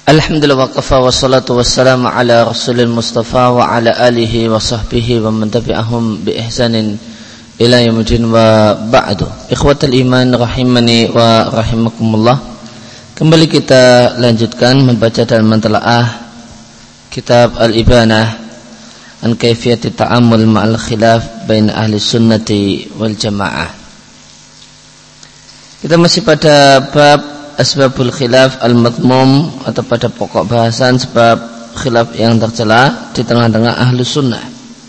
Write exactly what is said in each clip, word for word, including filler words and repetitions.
Alhamdulillah wa kafa wa salatu wassalamu ala rasulil mustafa wa ala alihi wa sahbihi wa man tabi'ahum bi ihsanin ila yaumil wa ba'du. Ikhwatal iman rahimani wa rahimakumullah. Kembali kita lanjutkan membaca dan mentelaah kitab Al-Ibanah an kaifiyati ta'ammul ma'al khilaf bain ahli sunnati wal jamaah. Kita masih pada bab asbabul khilaf al-madmum, atau pada pokok bahasan sebab khilaf yang tercela di tengah-tengah ahlu sunnah.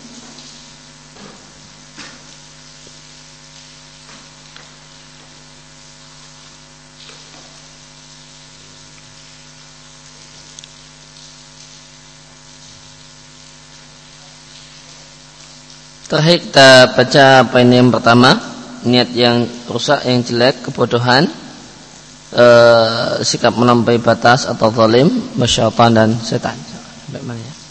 Terakhir kita baca poin yang pertama, niat yang rusak, yang jelek, kebodohan, Uh, sikap melampaui batas atau zalim, syaitan dan setan. Bagaimana ya?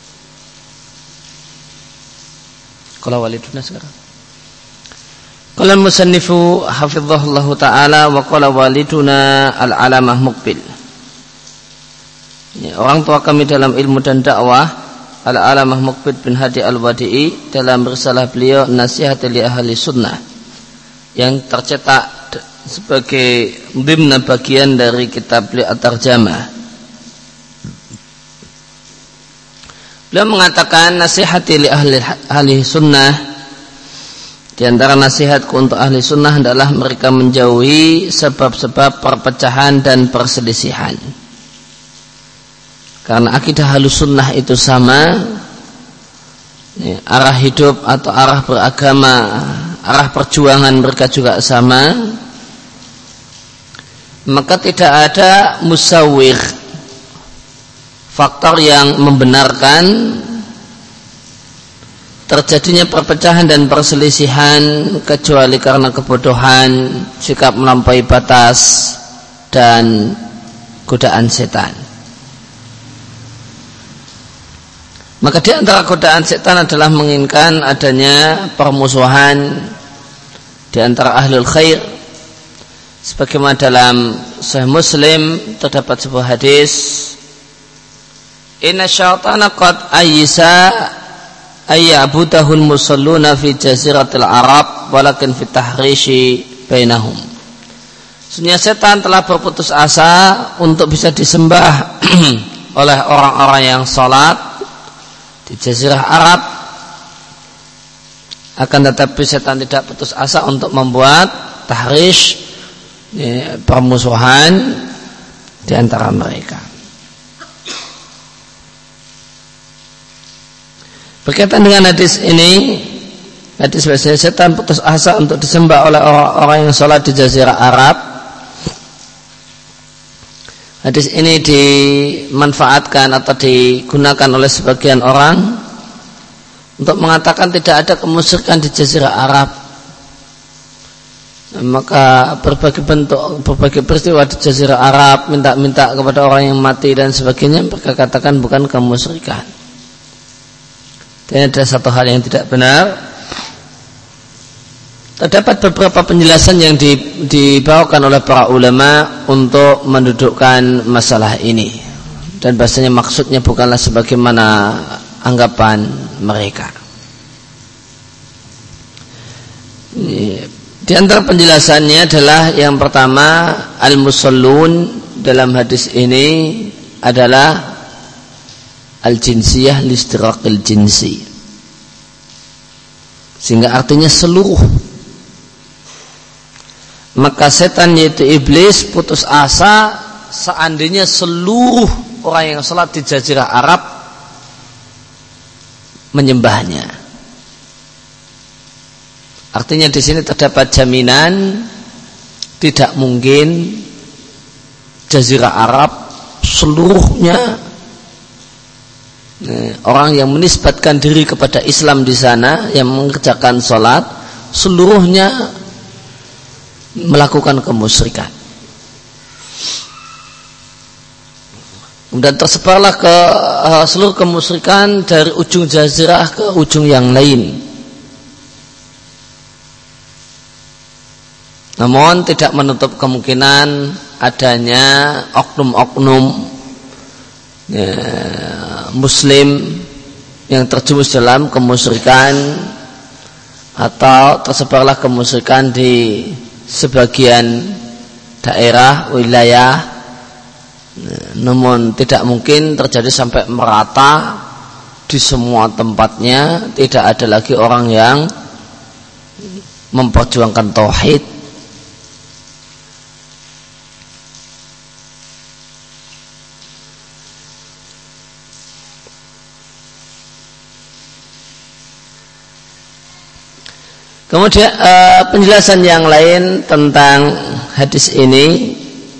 Qala waliduna sekarang. Qala al-musannifu hafizahullahu ta'ala wa qala waliduna al-alamah muqbil. Ya, orang tua kami dalam ilmu dan dakwah, al-alamah muqbil bin Hadi al-Wadi'i, dalam risalah beliau Nasihat li ahli sunnah, yang tercetak sebagai dimna bagian dari kitab beliau At-Tarjamah. Beliau mengatakan, nasihati li ahli, ahli sunnah, di antara nasihatku untuk ahli sunnah adalah mereka menjauhi sebab-sebab perpecahan dan perselisihan. Karena akidah ahli sunnah itu sama, ya, arah hidup atau arah beragama, arah perjuangan mereka juga sama. Maka tidak ada musawwir, faktor yang membenarkan terjadinya perpecahan dan perselisihan kecuali karena kebodohan, sikap melampaui batas, dan godaan setan. Maka di antara godaan setan adalah menginginkan adanya permusuhan di antara ahlul khair. Sebagaimana dalam Sahih Muslim terdapat sebuah hadis, inna syaitana qad ayyisa ayyabudahul musalluna fi jaziratil arab walakin fi tahrishi bainahum. Sesungguhnya setan telah berputus asa untuk bisa disembah oleh orang-orang yang salat di jazirah Arab, akan tetapi setan tidak putus asa untuk membuat tahrish, ya, permusuhan di antara mereka. Berkaitan dengan hadis ini, hadis bahasa setan putus asa untuk disembah oleh orang-orang yang sholat di Jazirah Arab. Hadis ini dimanfaatkan atau digunakan oleh sebagian orang untuk mengatakan tidak ada kemusyrikan di Jazirah Arab. Maka berbagai bentuk, berbagai peristiwa di Jazirah Arab, minta-minta kepada orang yang mati dan sebagainya, mereka katakan bukan kemusyrikan. Dan ada satu hal yang tidak benar. Terdapat beberapa penjelasan yang dibawakan oleh para ulama untuk mendudukkan masalah ini, dan bahasanya maksudnya bukanlah sebagaimana anggapan mereka. Di antara penjelasannya adalah yang pertama, al-musallun dalam hadis ini adalah al-jinsiyah listiraqil jinsi, sehingga artinya seluruh. Maka setan yaitu iblis putus asa seandainya seluruh orang yang salat di Jazirah Arab menyembahnya. Artinya di sini terdapat jaminan tidak mungkin Jazirah Arab seluruhnya, orang yang menisbatkan diri kepada Islam di sana, yang mengerjakan sholat, seluruhnya melakukan kemusyrikan. Dan tersebarlah ke seluruh kemusyrikan dari ujung jazirah ke ujung yang lain. Namun tidak menutup kemungkinan adanya oknum-oknum ya, muslim yang terjumus dalam kemusyrikan atau tersebarlah kemusyrikan di sebagian daerah wilayah, namun tidak mungkin terjadi sampai merata di semua tempatnya. Tidak ada lagi orang yang memperjuangkan tauhid. Kemudian uh, penjelasan yang lain tentang hadis ini,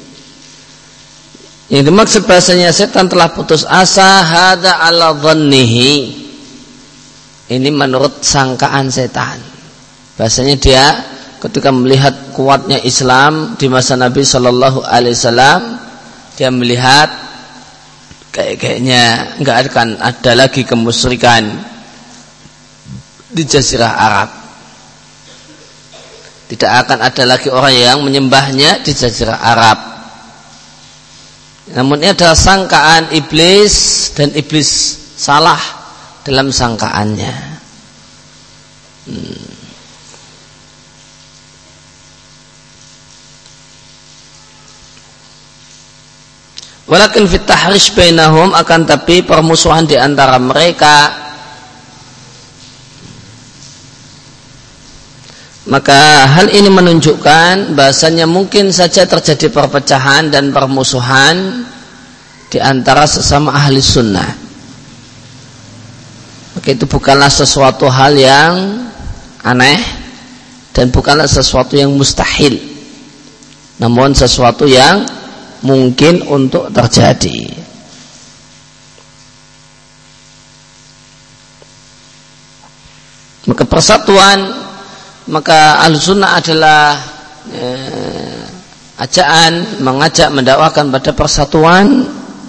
yang dimaksud bahasanya setan telah putus asa, hadza ala dhannihi, ini menurut sangkaan setan. Bahasanya dia ketika melihat kuatnya Islam di masa Nabi Shallallahu Alaihi Wasallam, dia melihat kayak-kayaknya nggak akan ada lagi kemusyrikan di Jazirah Arab. Tidak akan ada lagi orang yang menyembahnya di Jazirah Arab. Namun ini adalah sangkaan iblis, dan iblis salah dalam sangkaannya. Hmm. Walakin fit tahrish bainahum, akan tapi permusuhan di antara mereka, maka hal ini menunjukkan bahasanya mungkin saja terjadi perpecahan dan permusuhan di antara sesama ahli sunnah. Maka itu bukanlah sesuatu hal yang aneh dan bukanlah sesuatu yang mustahil, namun sesuatu yang mungkin untuk terjadi. Maka persatuan, maka Ahlussunnah adalah eh, ajaan mengajak, mendakwakan pada persatuan,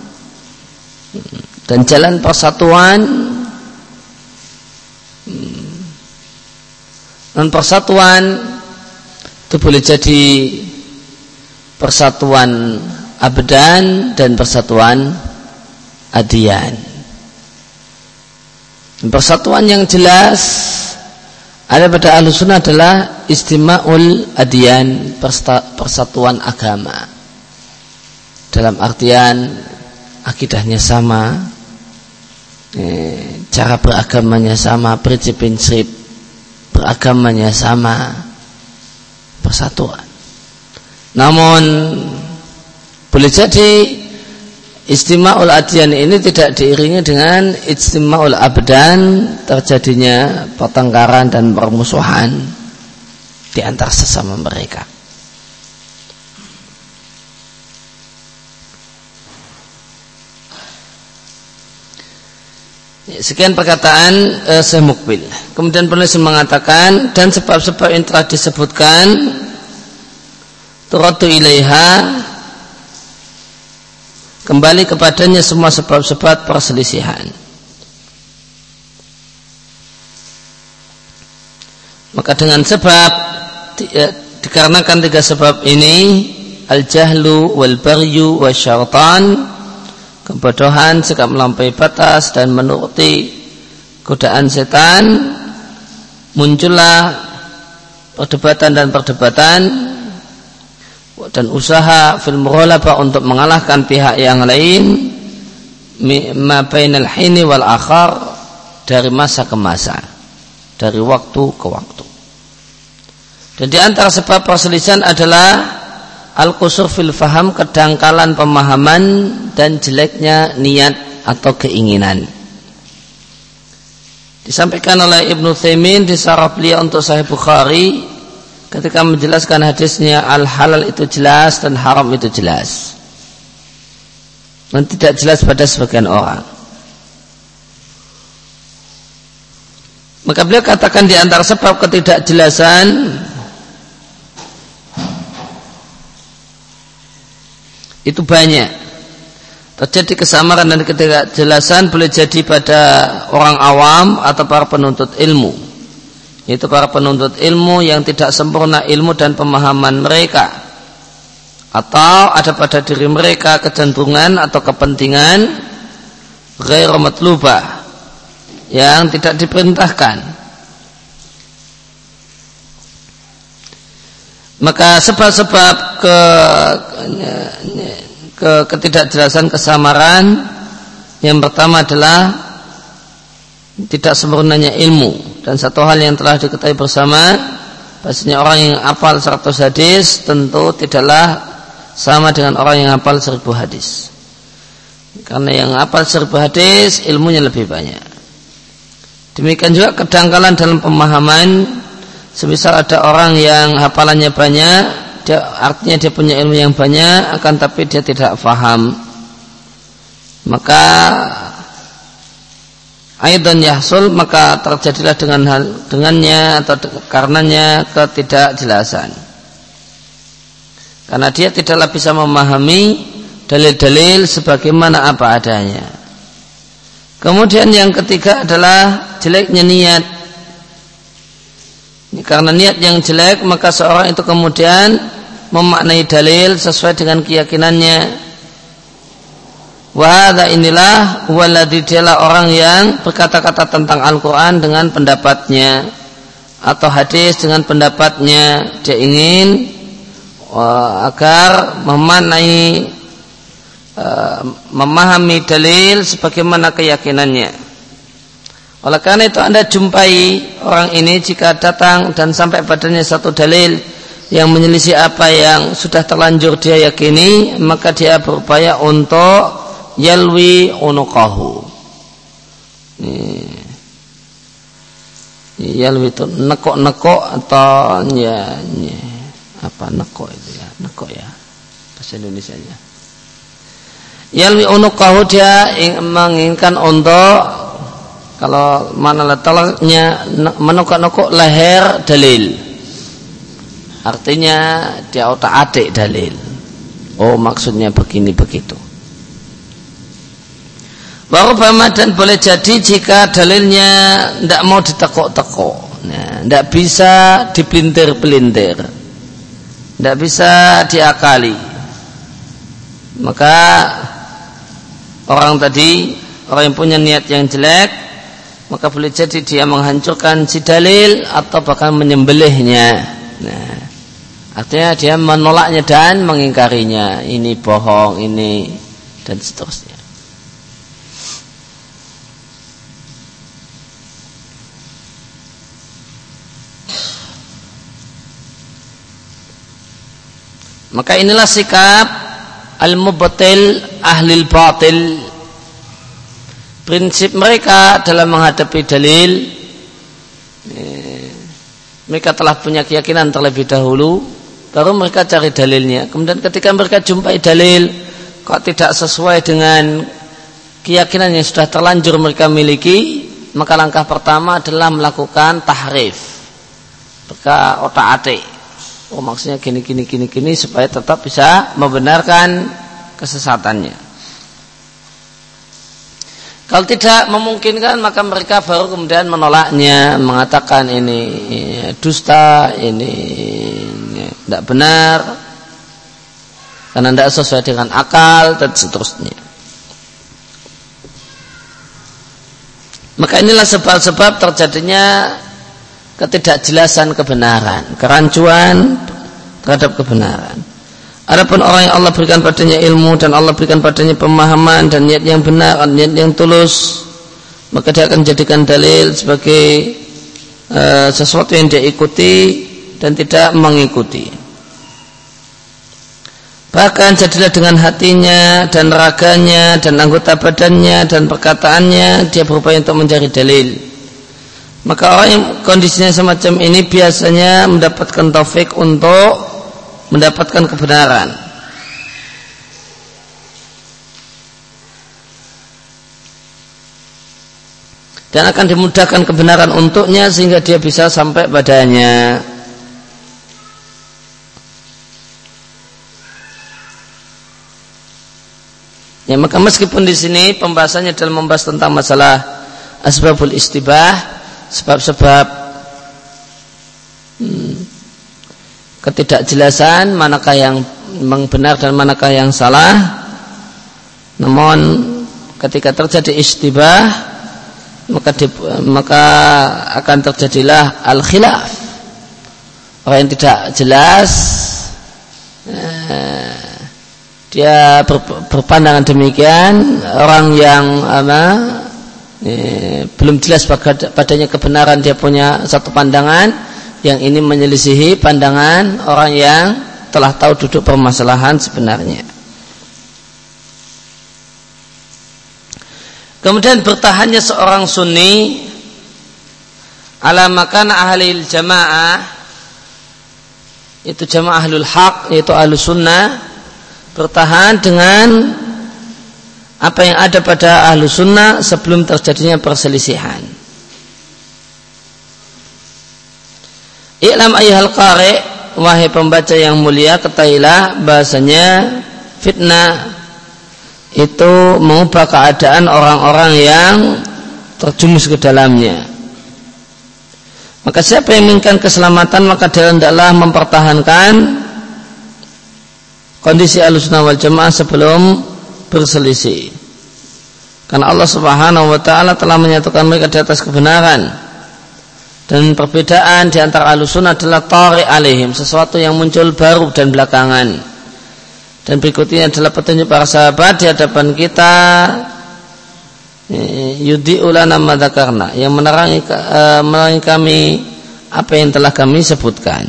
dan jalan persatuan, dan persatuan itu boleh jadi persatuan abdan dan persatuan adiyan. Persatuan yang jelas ada pada Ahlussunnah adalah istima'ul adyan, persatuan agama, dalam artian akidahnya sama, eh, cara beragamanya sama, prinsip-prinsip beragamanya sama, persatuan. Namun boleh jadi istima'ul adyan ini tidak diiringi dengan istima'ul abdan, terjadinya pertengkaran dan permusuhan di antara sesama mereka. Sekian perkataan eh, Syekh Muqbil. Kemudian penulis mengatakan, dan sebab-sebab yang telah disebutkan turatu ilaiha, kembali kepadanya semua sebab-sebab perselisihan. Maka dengan sebab ya, dikarenakan tiga sebab ini, al-jahlu wal-baryu wa syartan, kebodohan, sikap melampaui batas, dan menuruti godaan setan, muncullah perdebatan dan perdebatan dan usaha fil mughalabah untuk mengalahkan pihak yang lain, ma bainal hini wal akhar, dari masa ke masa, dari waktu ke waktu. Dan di antara sebab perselisihan adalah al-qusur fil faham, kedangkalan pemahaman dan jeleknya niat atau keinginan. Disampaikan oleh Ibnu Utsaimin di syarah beliau untuk Sahih Bukhari ketika menjelaskan hadisnya, al-halal itu jelas dan haram itu jelas, dan tidak jelas pada sebagian orang. Maka beliau katakan di antara sebab ketidakjelasan itu banyak. Terjadi kesamaran dan ketidakjelasan boleh jadi pada orang awam atau para penuntut ilmu, yaitu para penuntut ilmu yang tidak sempurna ilmu dan pemahaman mereka, atau ada pada diri mereka kecenderungan atau kepentingan ghairu matlubah, yang tidak diperintahkan. Maka sebab-sebab ke, ke ketidakjelasan kesamaran yang pertama adalah tidak sempurnanya ilmu. Dan satu hal yang telah diketahui bersama, bahasanya orang yang hafal seratus hadis tentu tidaklah sama dengan orang yang hafal seribu hadis. Karena yang hafal seribu hadis ilmunya lebih banyak. Demikian juga kedangkalan dalam pemahaman. Semisal ada orang yang hafalannya banyak, dia, artinya dia punya ilmu yang banyak, akan tapi dia tidak faham, maka aidan yahsul, maka terjadilah dengan hal dengannya atau karenanya ketidakjelasan, karena dia tidaklah bisa memahami dalil-dalil sebagaimana apa adanya. Kemudian yang ketiga adalah jeleknya niat. Karena niat yang jelek, maka seorang itu kemudian memaknai dalil sesuai dengan keyakinannya. Wa hadza inilah waladhi, dialah orang yang berkata-kata tentang Al-Quran dengan pendapatnya, atau hadis dengan pendapatnya. Dia ingin uh, agar memaknai uh, memahami dalil sebagaimana keyakinannya. Oleh karena itu Anda jumpai orang ini jika datang dan sampai padanya satu dalil yang menyelisih apa yang sudah terlanjur dia yakini, maka dia berupaya untuk yalwi unuqahu. Yalwi itu nekok-nekok atau ya, ya apa nekok itu ya, nekok ya bahasa Indonesianya. Yalwi unuqahu, dia menginginkan untuk, kalau mana letaknya menukuk-nukuk leher dalil, artinya dia otak-atik dalil. Oh, maksudnya begini begitu. Baru bama, dan boleh jadi jika dalilnya tidak mau ditekuk-tekuk, nah, tidak bisa dipelintir-pelintir, tidak bisa diakali, maka orang tadi, orang yang punya niat yang jelek, maka boleh jadi dia menghancurkan si dalil atau bahkan menyembelihnya. Nah, artinya dia menolaknya dan mengingkarinya. Ini bohong, ini, dan seterusnya. Maka inilah sikap al-mubtil ahlil batil. Prinsip mereka dalam menghadapi dalil, mereka telah punya keyakinan terlebih dahulu, baru mereka cari dalilnya. Kemudian ketika mereka jumpai dalil kok tidak sesuai dengan keyakinan yang sudah terlanjur mereka miliki, maka langkah pertama adalah melakukan tahrif, mereka otak-atik. Oh, maksudnya gini gini gini gini supaya tetap bisa membenarkan kesesatannya. Kalau tidak memungkinkan, maka mereka baru kemudian menolaknya, mengatakan ini dusta, ini tidak benar, karena tidak sesuai dengan akal, dan seterusnya. Maka inilah sebab-sebab terjadinya ketidakjelasan kebenaran, kerancuan terhadap kebenaran. Adapun orang yang Allah berikan padanya ilmu dan Allah berikan padanya pemahaman dan niat yang benar, niat yang tulus, maka dia akan jadikan dalil sebagai uh, sesuatu yang dia ikuti dan tidak mengikuti. Bahkan jadilah dengan hatinya dan raganya dan anggota badannya dan perkataannya dia berupaya untuk mencari dalil. Maka orang yang kondisinya semacam ini biasanya mendapatkan taufik untuk mendapatkan kebenaran. Dan akan dimudahkan kebenaran untuknya sehingga dia bisa sampai padanya. Ya, maka meskipun di sini pembahasannya dalam membahas tentang masalah asbabul istibah, sebab-sebab hmm, ketidakjelasan manakah yang memang benar dan manakah yang salah, namun ketika terjadi istibah maka di, maka akan terjadilah al-khilaf. Orang yang tidak jelas eh, dia ber, berpandangan demikian, orang yang apa, eh, belum jelas padanya kebenaran, dia punya satu pandangan yang ini menyelisihi pandangan orang yang telah tahu duduk permasalahan sebenarnya. Kemudian bertahannya seorang sunni ala makana ahlil jamaah, itu jamaah ahlul haq, yaitu ahlus sunnah, bertahan dengan apa yang ada pada ahlus sunnah sebelum terjadinya perselisihan. I'lam ayyuhal qari', wahai pembaca yang mulia, ketahuilah bahasanya fitnah itu mengubah keadaan orang-orang yang terjumus ke dalamnya. Maka siapa yang menginginkan keselamatan, maka dia hendaklah mempertahankan kondisi Ahlussunnah wal Jamaah sebelum berselisih. Karena Allah Subhanahu wa taala telah menyatukan mereka di atas kebenaran. Dan perbedaan di antara Ahlussunnah adalah tari alaihim, sesuatu yang muncul baru dan belakangan. Dan berikutnya adalah petunjuk para sahabat di hadapan kita, yudi'ulana madzakarna, yang menerangi, uh, menerangi kami apa yang telah kami sebutkan.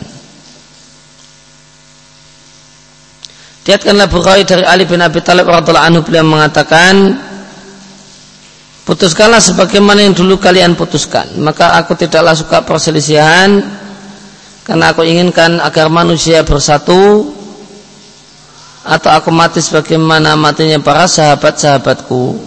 Diriwayatkanlah Bukhari dari Ali bin Abi Thalib radhiyallahu anhu, beliau mengatakan, putuskanlah sebagaimana yang dulu kalian putuskan, maka aku tidaklah suka perselisihan, karena aku inginkan agar manusia bersatu, atau aku mati sebagaimana matinya para sahabat-sahabatku.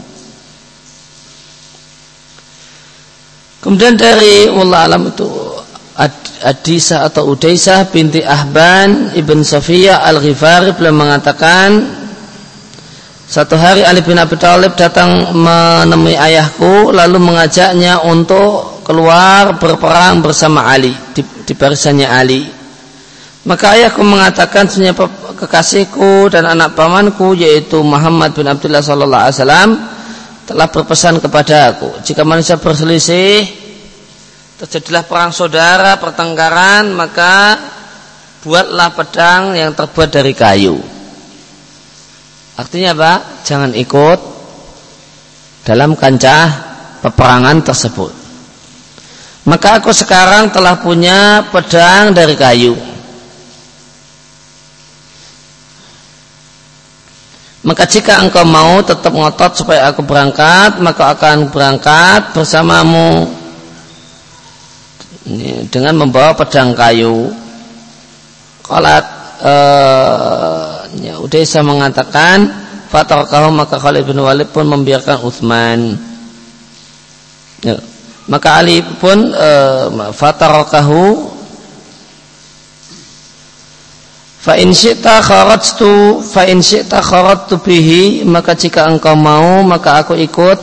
Kemudian dari wallahu alam itu Adisah atau Udaisah binti Ahban ibn Safiyah al-Ghifari, beliau mengatakan, satu hari Ali bin Abi Thalib datang menemui ayahku lalu mengajaknya untuk keluar berperang bersama Ali di, di barisannya Ali. Maka ayahku mengatakan, sesungguhnya kekasihku dan anak pamanku yaitu Muhammad bin Abdullah sallallahu alaihi wasallam telah berpesan kepada aku, jika manusia berselisih, terjadilah perang saudara, pertengkaran, maka buatlah pedang yang terbuat dari kayu. Artinya apa? Jangan ikut dalam kancah peperangan tersebut. Maka aku sekarang telah punya pedang dari kayu. Maka jika engkau mau tetap ngotot supaya aku berangkat, maka akan berangkat bersamamu dengan membawa pedang kayu. Qalat uh, ya, Udaisah mengatakan, fatarakahu, maka Khalid bin Walid pun membiarkan Utsman. Ya, maka Ali pun uh, fatarakahu. Fa in syi'ta kharajtu fa in syi'ta kharajtu bihi, maka jika engkau mau maka aku ikut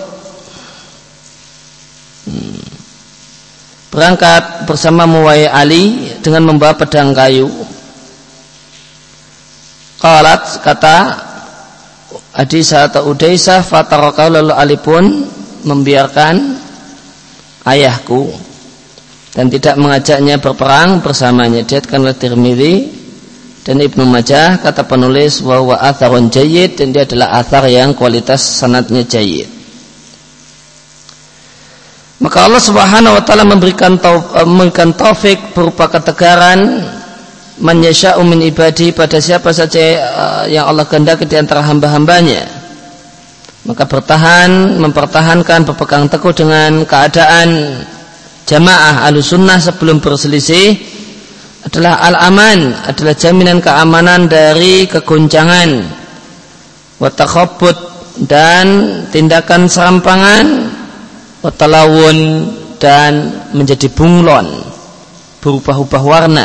hmm. berangkat bersamamu wahai Ali dengan membawa pedang kayu. Qalat, kata Adisah atau Udaisah, fataraka, lalu Ali pun membiarkan ayahku dan tidak mengajaknya berperang bersamanya. Diriwayatkan oleh Tirmidzi dan Ibnu Majah, kata penulis wa huwa atharun jayyid, dan dia adalah athar yang kualitas sanadnya jayyid. Maka Allah Subhanahu wa taala memberikan tauf, memberikan taufik berupa ketegaran man yasha'u min ibadi, pada siapa saja uh, yang Allah kehendaki di antara hamba-hambanya. Maka bertahan, mempertahankan, berpegang teguh dengan keadaan jamaah Ahlussunnah sebelum berselisih adalah al-aman, adalah jaminan keamanan dari kegoncangan, wa takhabbut, dan tindakan serampangan, wa talawun, dan menjadi bunglon, berubah-ubah warna.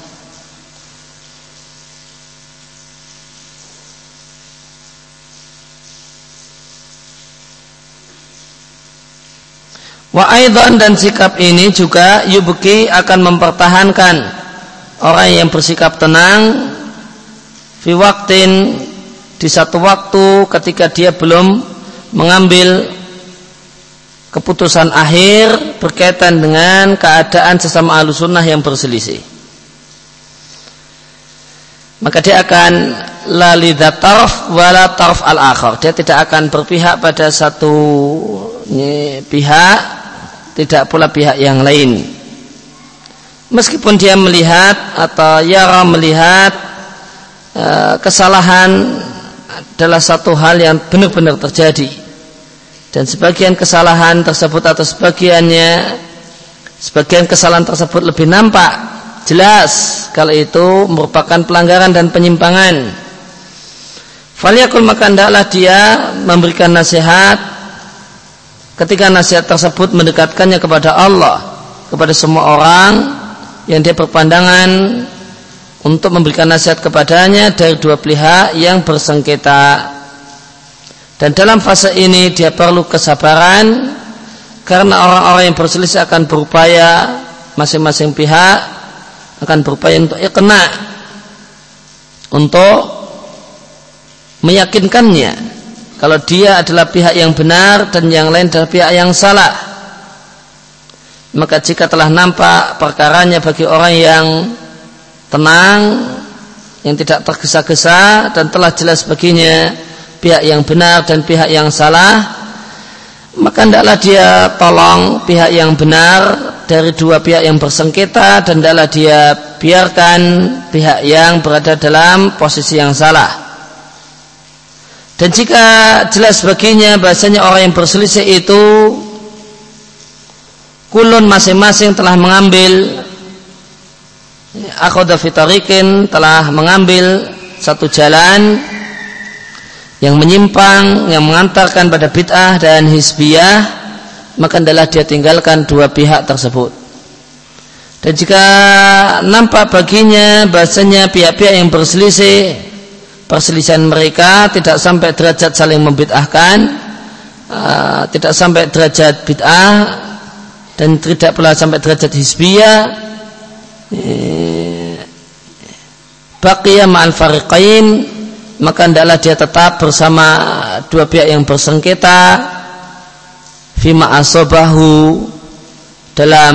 Wa aidan, dan sikap ini juga yubki, akan mempertahankan orang yang bersikap tenang fi waqtin, di satu waktu ketika dia belum mengambil keputusan akhir berkaitan dengan keadaan sesama ahlu sunnah yang berselisih. Maka dia akan la lidza taraf wala taraf al-akhar. Dia tidak akan berpihak pada satu pihak, tidak pula pihak yang lain. Meskipun dia melihat atau yara melihat uh, kesalahan adalah satu hal yang benar-benar terjadi, dan sebagian kesalahan tersebut atau sebagiannya sebagian kesalahan tersebut lebih nampak jelas kalau itu merupakan pelanggaran dan penyimpangan. Falyakul, maka hendaklah dia memberikan nasihat ketika nasihat tersebut mendekatkannya kepada Allah, kepada semua orang yang dia berpandangan untuk memberikan nasihat kepadanya dari dua pihak yang bersengketa. Dan dalam fase ini dia perlu kesabaran, karena orang-orang yang berselisih akan berupaya, masing-masing pihak akan berupaya untuk iqna, untuk meyakinkannya kalau dia adalah pihak yang benar dan yang lain adalah pihak yang salah. Maka jika telah nampak perkaranya bagi orang yang tenang, yang tidak tergesa-gesa, dan telah jelas baginya pihak yang benar dan pihak yang salah, maka hendaklah dia tolong pihak yang benar dari dua pihak yang bersengketa, dan hendaklah dia biarkan pihak yang berada dalam posisi yang salah. Dan jika jelas baginya bahasanya orang yang berselisih itu kulun masing-masing telah mengambil akhadha fi tariqin, telah mengambil satu jalan yang menyimpang, yang mengantarkan pada bid'ah dan hizbiyah, maka hendaklah dia tinggalkan dua pihak tersebut. Dan jika nampak baginya bahasanya pihak-pihak yang berselisih, perselisihan mereka tidak sampai derajat saling membid'ahkan, uh, tidak sampai derajat bid'ah, dan tidak pula sampai derajat hizbiyah, baqiya ma'al fariqain, maka hendaklah dia tetap bersama dua pihak yang bersengketa fima asobahu, dalam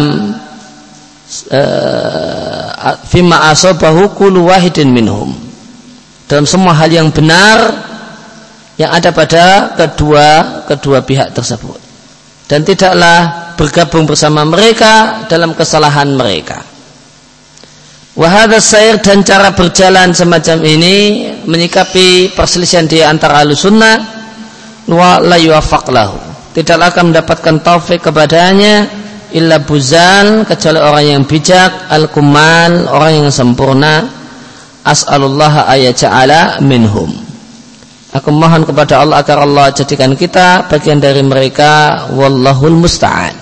uh, fima asobahu kullu wahidin minhum, dalam semua hal yang benar yang ada pada kedua kedua pihak tersebut, dan tidaklah bergabung bersama mereka dalam kesalahan mereka. Wahada sair, dan cara berjalan semacam ini menyikapi perselisihan di antara ahlussunnah, wa la yuwafaq lahu, tidaklah akan mendapatkan taufik kepadanya illa buzal, kecuali orang yang bijak, al-kumal, orang yang sempurna. As'alullah ayaja'ala minhum, aku mohon kepada Allah agar Allah jadikan kita bagian dari mereka. Wallahul musta'an.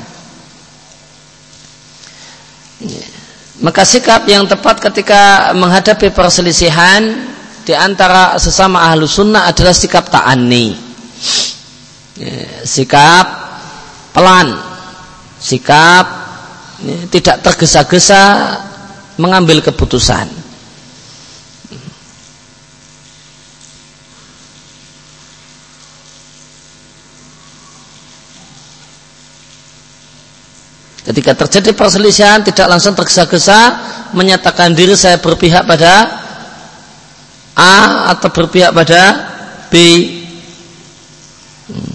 Maka sikap yang tepat ketika menghadapi perselisihan di antara sesama ahlu sunnah adalah sikap ta'anni, sikap pelan, sikap tidak tergesa-gesa mengambil keputusan. Ketika terjadi perselisihan, tidak langsung tergesa-gesa menyatakan diri saya berpihak pada A atau berpihak pada B. Hmm.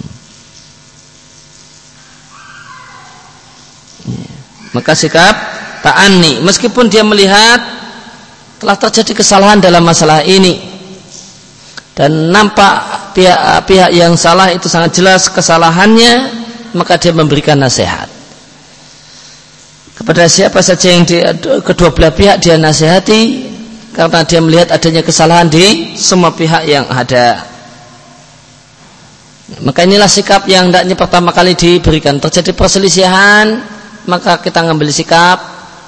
Maka sikap ta'anni, meskipun dia melihat telah terjadi kesalahan dalam masalah ini dan nampak pihak, pihak yang salah itu sangat jelas kesalahannya, maka dia memberikan nasihat kepada siapa saja yang di, kedua belah pihak dia nasihati, karena dia melihat adanya kesalahan di semua pihak yang ada. Maka inilah sikap yang hendaknya pertama kali diberikan. Terjadi perselisihan, maka kita ngambil sikap,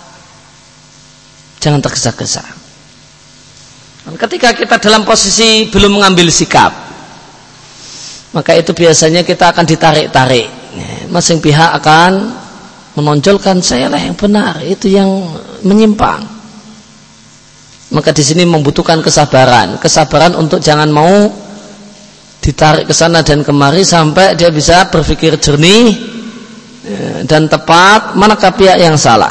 jangan tergesa-gesa. Ketika kita dalam posisi belum mengambil sikap, maka itu biasanya kita akan ditarik-tarik, masing pihak akan menonjolkan saya lah yang benar, itu yang menyimpang. Maka di sini membutuhkan kesabaran, kesabaran untuk jangan mau ditarik ke sana dan kemari sampai dia bisa berpikir jernih dan tepat manakah pihak yang salah.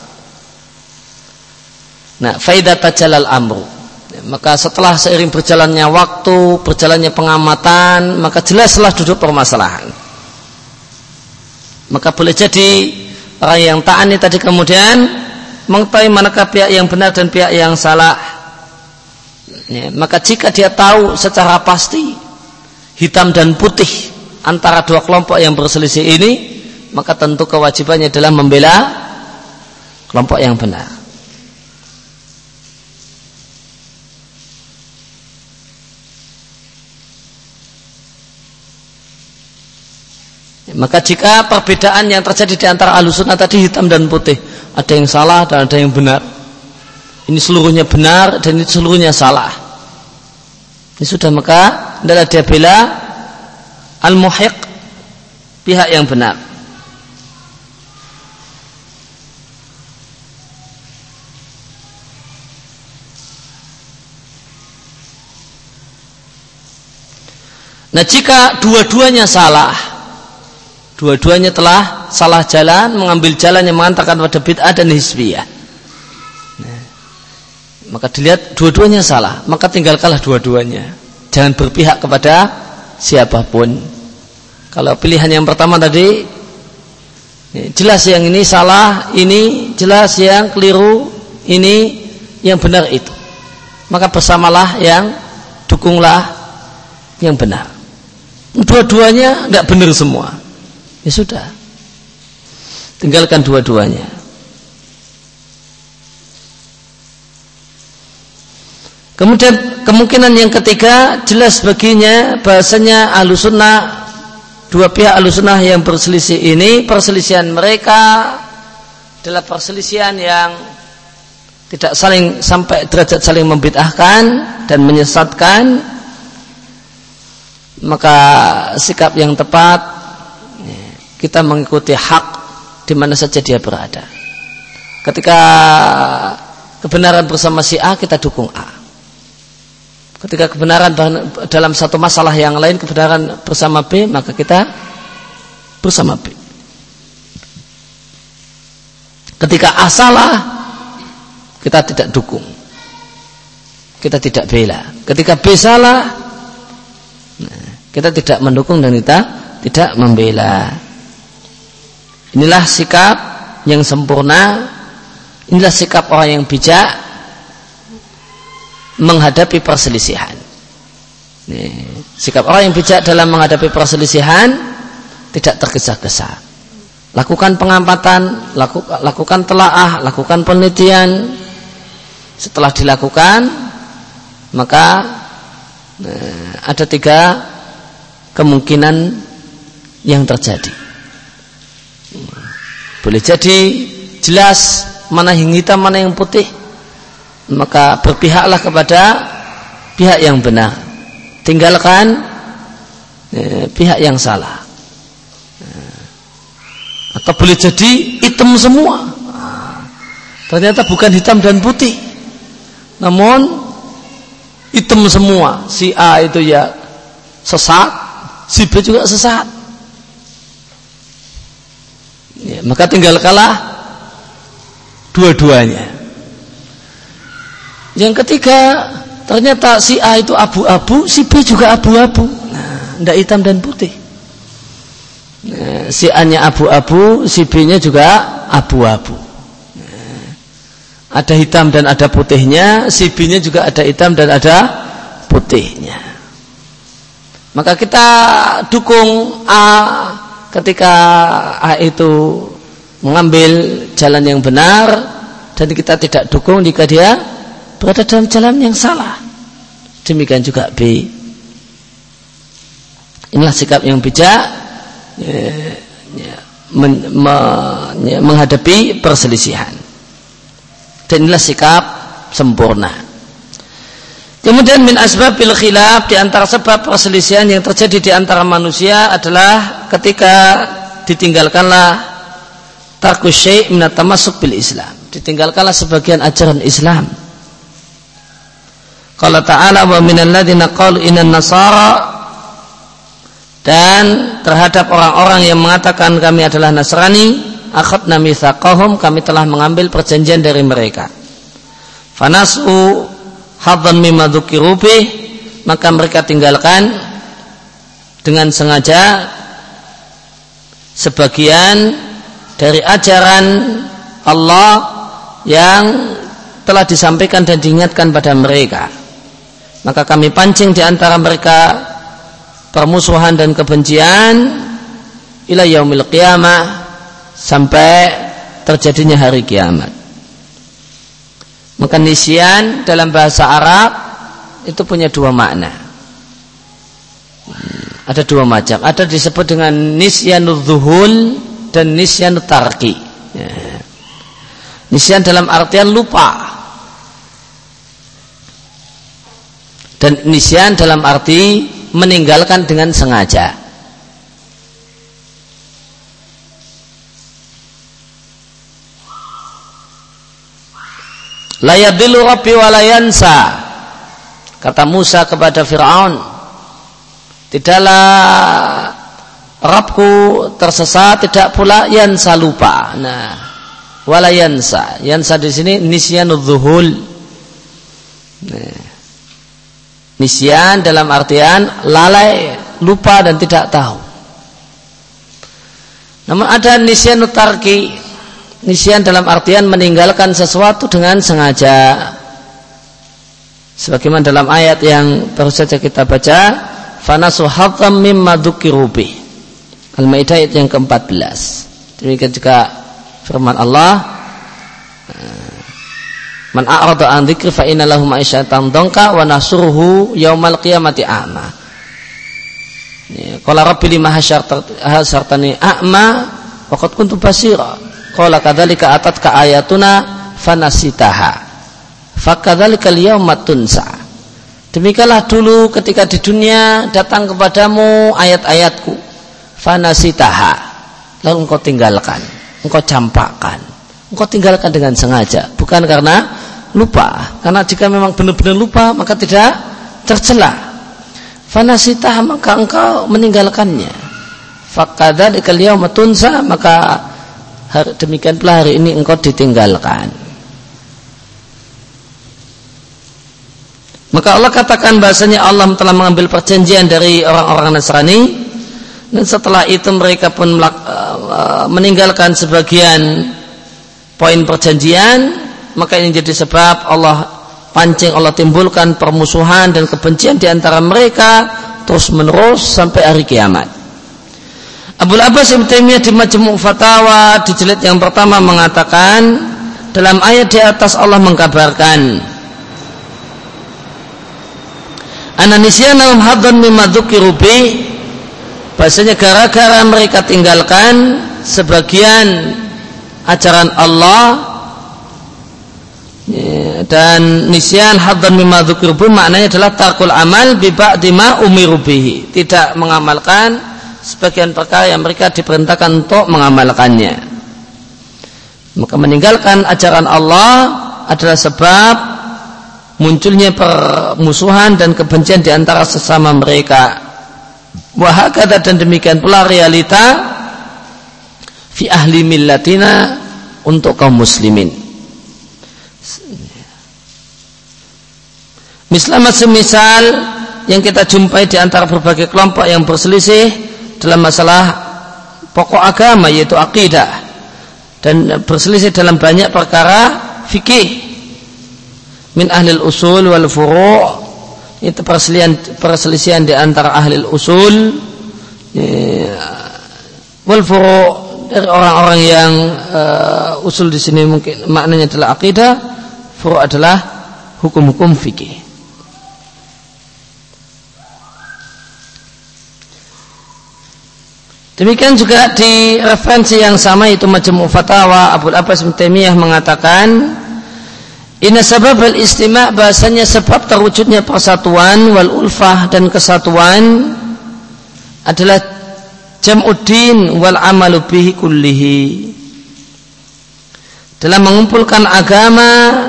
Nah, faidah tajalal amru, maka setelah seiring berjalannya waktu, berjalannya pengamatan, maka jelaslah duduk permasalahan. Maka boleh jadi orang yang ta'ani tadi kemudian mengetahui manakah pihak yang benar dan pihak yang salah. Ya, maka jika dia tahu secara pasti hitam dan putih antara dua kelompok yang berselisih ini, maka tentu kewajibannya adalah membela kelompok yang benar. Maka jika perbedaan yang terjadi di antara Ahlussunnah tadi hitam dan putih, ada yang salah dan ada yang benar, ini seluruhnya benar dan ini seluruhnya salah, ini sudah, maka adalah dia bela al-muhiq, pihak yang benar. Nah, jika dua-duanya salah, dua-duanya telah salah jalan, mengambil jalan yang mengantarkan pada bid'ah dan hizbiyah, nah, maka dilihat dua-duanya salah, maka tinggalkanlah dua-duanya. Jangan berpihak kepada siapapun. Kalau pilihan yang pertama tadi, jelas yang ini salah, ini jelas yang keliru, ini yang benar itu, maka bersamalah yang dukunglah yang benar. Dua-duanya enggak benar semua, ya sudah, tinggalkan dua-duanya. Kemudian kemungkinan yang ketiga, jelas baginya bahasanya Ahlussunnah, dua pihak Ahlussunnah yang berselisih ini, perselisihan mereka adalah perselisihan yang tidak saling sampai derajat saling membid'ahkan dan menyesatkan. Maka sikap yang tepat, kita mengikuti hak di mana saja dia berada. Ketika kebenaran bersama si A, kita dukung A. Ketika kebenaran dalam satu masalah yang lain, kebenaran bersama B, maka kita bersama B. Ketika A salah, kita tidak dukung, kita tidak bela. Ketika B salah, kita tidak mendukung dan kita tidak membela. Inilah sikap yang sempurna, inilah sikap orang yang bijak menghadapi perselisihan. Nih, sikap orang yang bijak dalam menghadapi perselisihan tidak tergesa-gesa. Lakukan pengamatan, laku, lakukan telaah, lakukan penelitian. Setelah dilakukan, maka nah, ada tiga kemungkinan yang terjadi. Boleh jadi jelas mana yang hitam, mana yang putih, maka berpihaklah kepada pihak yang benar, tinggalkan eh, pihak yang salah. Atau boleh jadi hitam semua, ternyata bukan hitam dan putih, namun hitam semua. Si A itu ya sesat, si B juga sesat, ya, maka tinggalkanlah dua-duanya. Yang ketiga, ternyata si A itu abu-abu, si B juga abu-abu, nah, tidak hitam dan putih. Nah, si A-nya abu-abu, si B-nya juga abu-abu. Nah, ada hitam dan ada putihnya, si B-nya juga ada hitam dan ada putihnya. Maka kita dukung A ketika A itu mengambil jalan yang benar, dan kita tidak dukung jika dia berada dalam jalan yang salah. Demikian juga B. Inilah sikap yang bijak ya, ya, men, me, ya, menghadapi perselisihan. Dan inilah sikap sempurna. Kemudian min asbabil khilaf, di antara sebab perselisihan yang terjadi di antara manusia adalah ketika ditinggalkanlah tarkus syai' min at-tamassuk bil Islam, ditinggalkanlah sebagian ajaran Islam. Qala ta'ala wa minal ladzina qalu innan nasara Dan terhadap orang-orang yang mengatakan kami adalah Nasrani, akhadna mitsaqahum, kami telah mengambil perjanjian dari mereka. Fanasu hadzan mimma dzukiru bih, maka mereka tinggalkan dengan sengaja sebagian dari ajaran Allah yang telah disampaikan dan diingatkan pada mereka. Maka kami pancing di antara mereka permusuhan dan kebencian ila yaumil qiyamah, sampai terjadinya hari kiamat. Maka nisyan dalam bahasa Arab itu punya dua makna. Ada dua macam. Ada disebut dengan nisyanud dzuhul dan nisyanud tarki. Ya. Nisyan dalam artian lupa, dan nisyan dalam arti meninggalkan dengan sengaja. La yadillu rabbi wa la yansa, kata Musa kepada Fir'aun, tidaklah Rabbku tersesat, tidak pula yansa lupa. Nah, wala yansa, yansa di sini nisyanud dzuhul. Nah, nisyan dalam artian lalai, lupa dan tidak tahu. Namun ada nisyanut tarki, nisyan dalam artian meninggalkan sesuatu dengan sengaja. Sebagaimana dalam ayat yang baru saja kita baca, fanasu hadzam mimma dzukiru bih, Al-Maidah ayat yang keempat belas. Demikian juga firman Allah, man a'rada an dzikri fa inna lahu ma'isyatan dhanka wa nahsuruhu yaumal qiyamati a'ma. Qala rabbi lima hasyartani a'ma wa qad kuntu basira. Qala kadzalika atatka ayatuna fanasitaha fakadzalika al-yawma tunsa. Demikianlah dulu ketika di dunia datang kepadamu ayat-ayatku, fanasitaha, lalu engkau tinggalkan, engkau campakkan, engkau tinggalkan dengan sengaja, bukan karena lupa. Karena jika memang benar-benar lupa maka tidak tercela. Fanasitaha, maka engkau meninggalkannya. Fakadzalika al-yawma tunsa, maka hari, demikian pula hari ini engkau ditinggalkan. Maka Allah katakan bahasanya Allah telah mengambil perjanjian dari orang-orang Nasrani, dan setelah itu mereka pun meninggalkan sebagian poin perjanjian. Maka ini jadi sebab Allah pancing, Allah timbulkan permusuhan dan kebencian di antara mereka terus menerus sampai hari kiamat. Abul Abbas Ibnu Taimiyah di Majmu' Fatawa di jilid yang pertama mengatakan, dalam ayat di atas Allah mengkabarkan anna nisyanahum hadzan mimma dzukiru bih, bahasanya gara-gara mereka tinggalkan sebagian ajaran Allah, dan nisyan hadzan mimma dzukiru bih maknanya adalah tarkul amal bi ba'di ma umiru bihi, tidak mengamalkan sebagian perkara yang mereka diperintahkan untuk mengamalkannya. Maka meninggalkan ajaran Allah adalah sebab munculnya permusuhan dan kebencian di antara sesama mereka. Wa hakadha, dan demikian pula realita fi ahli millatina, untuk kaum muslimin. Misal semisal yang kita jumpai di antara berbagai kelompok yang berselisih dalam masalah pokok agama, yaitu akidah, dan berselisih dalam banyak perkara fikih. Min ahlil usul wal furu', itu perselisihan, perselisihan di antara ahlil usul wal furu', dari orang-orang yang uh, usul di sini mungkin maknanya adalah akidah, furu' adalah hukum-hukum fikih. Demikian juga di referensi yang sama, itu Majmu' Fatawa, Abul Abbas Ibnu Taimiyah mengatakan, inna sabab al-istima', bahasanya sebab terwujudnya persatuan wal ulfah dan kesatuan adalah jam'uddin wal amalu bihi kullihi, dalam mengumpulkan agama,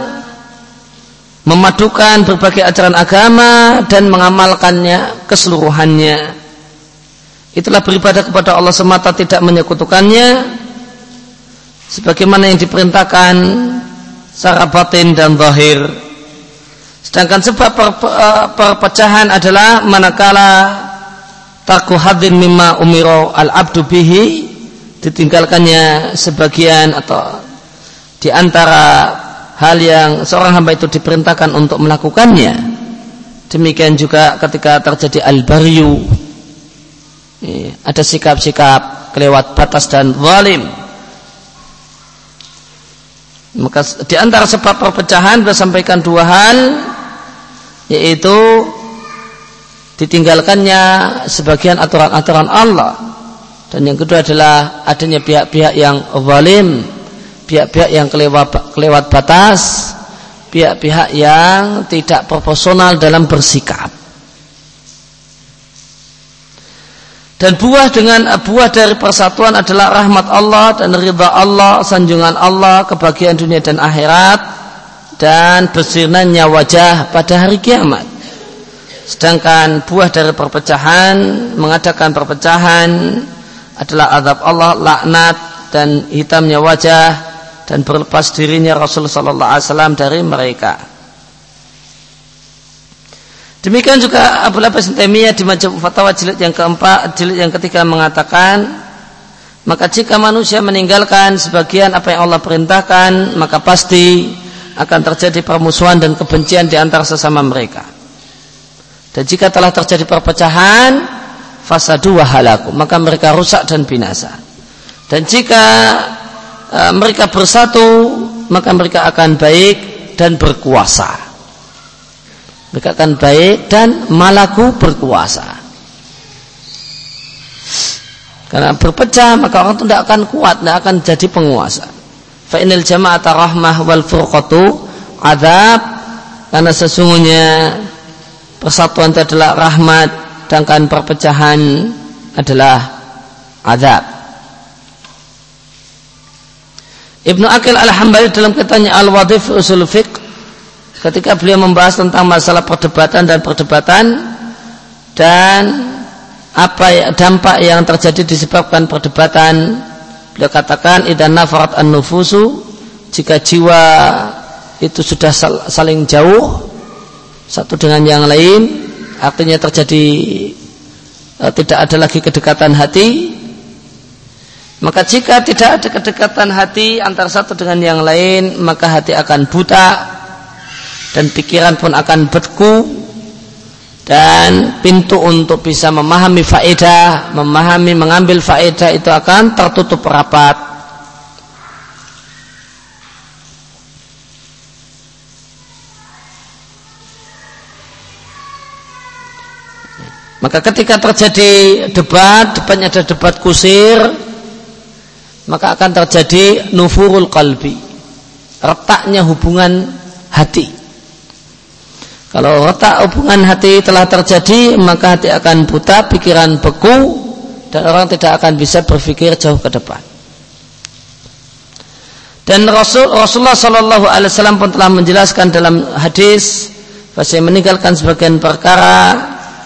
memadukan berbagai ajaran agama dan mengamalkannya keseluruhannya. itulah beribadah kepada Allah semata, tidak menyekutukannya, sebagaimana yang diperintahkan secara batin dan zahir. Sedangkan sebab perpecahan adalah manakala tarku hadzin mimma umira al-abdu bihi, ditinggalkannya sebagian atau di antara hal yang seorang hamba itu diperintahkan untuk melakukannya. Demikian juga ketika terjadi al-baryu, ada sikap-sikap kelewat batas dan zalim. Maka di antara sebab perpecahan beliau sampaikan dua hal, yaitu ditinggalkannya sebagian aturan-aturan Allah, dan yang kedua adalah adanya pihak-pihak yang zalim, pihak-pihak yang kelewat, kelewat batas, pihak-pihak yang tidak proporsional dalam bersikap. Dan buah dengan buah dari persatuan adalah rahmat Allah dan ridha Allah, sanjungan Allah, kebahagiaan dunia dan akhirat, dan bersirnanya wajah pada hari kiamat. Sedangkan buah dari perpecahan, mengadakan perpecahan, adalah azab Allah, laknat, dan hitamnya wajah, dan berlepas dirinya Rasulullah sallallahu alaihi wasallam dari mereka. Demikian juga Abu Abbas Taimiyah di Majmu' Fatawa jilid yang keempat, jilid yang ketiga mengatakan, maka jika manusia meninggalkan sebagian apa yang Allah perintahkan, maka pasti akan terjadi permusuhan dan kebencian di antara sesama mereka. Dan jika telah terjadi perpecahan, fasadu wa halaku, maka mereka rusak dan binasa. Dan jika e, mereka bersatu, maka mereka akan baik dan berkuasa. Mereka akan baik dan malaku berkuasa. Karena berpecah, maka orang itu tidak akan kuat, tidak akan jadi penguasa. Fa inal jama'ata rahmah wal furqatu adzab, karena sesungguhnya persatuan itu adalah rahmat, sedangkan perpecahan adalah azab. Ibnu Aqil Al-Hambali dalam kitabnya Al-Wadhif Usul Fiqh, ketika beliau membahas tentang masalah perdebatan dan perdebatan dan apa ya, dampak yang terjadi disebabkan perdebatan, beliau katakan idan nafarat an-nufusu, jika jiwa itu sudah saling jauh satu dengan yang lain, artinya terjadi uh, tidak ada lagi kedekatan hati, maka jika tidak ada kedekatan hati antara satu dengan yang lain, maka hati akan buta dan pikiran pun akan beku, dan pintu untuk bisa memahami faedah, memahami, mengambil faedah itu akan tertutup rapat. Maka ketika terjadi debat, debatnya ada debat kusir, maka akan terjadi nufurul qalbi, retaknya hubungan hati. Kalau retak hubungan hati telah terjadi, maka hati akan buta, pikiran beku, dan orang tidak akan bisa berpikir jauh ke depan. Dan Rasul, Rasulullah Sallallahu Alaihi Wasallam pun telah menjelaskan dalam hadis, bahwa meninggalkan sebagian perkara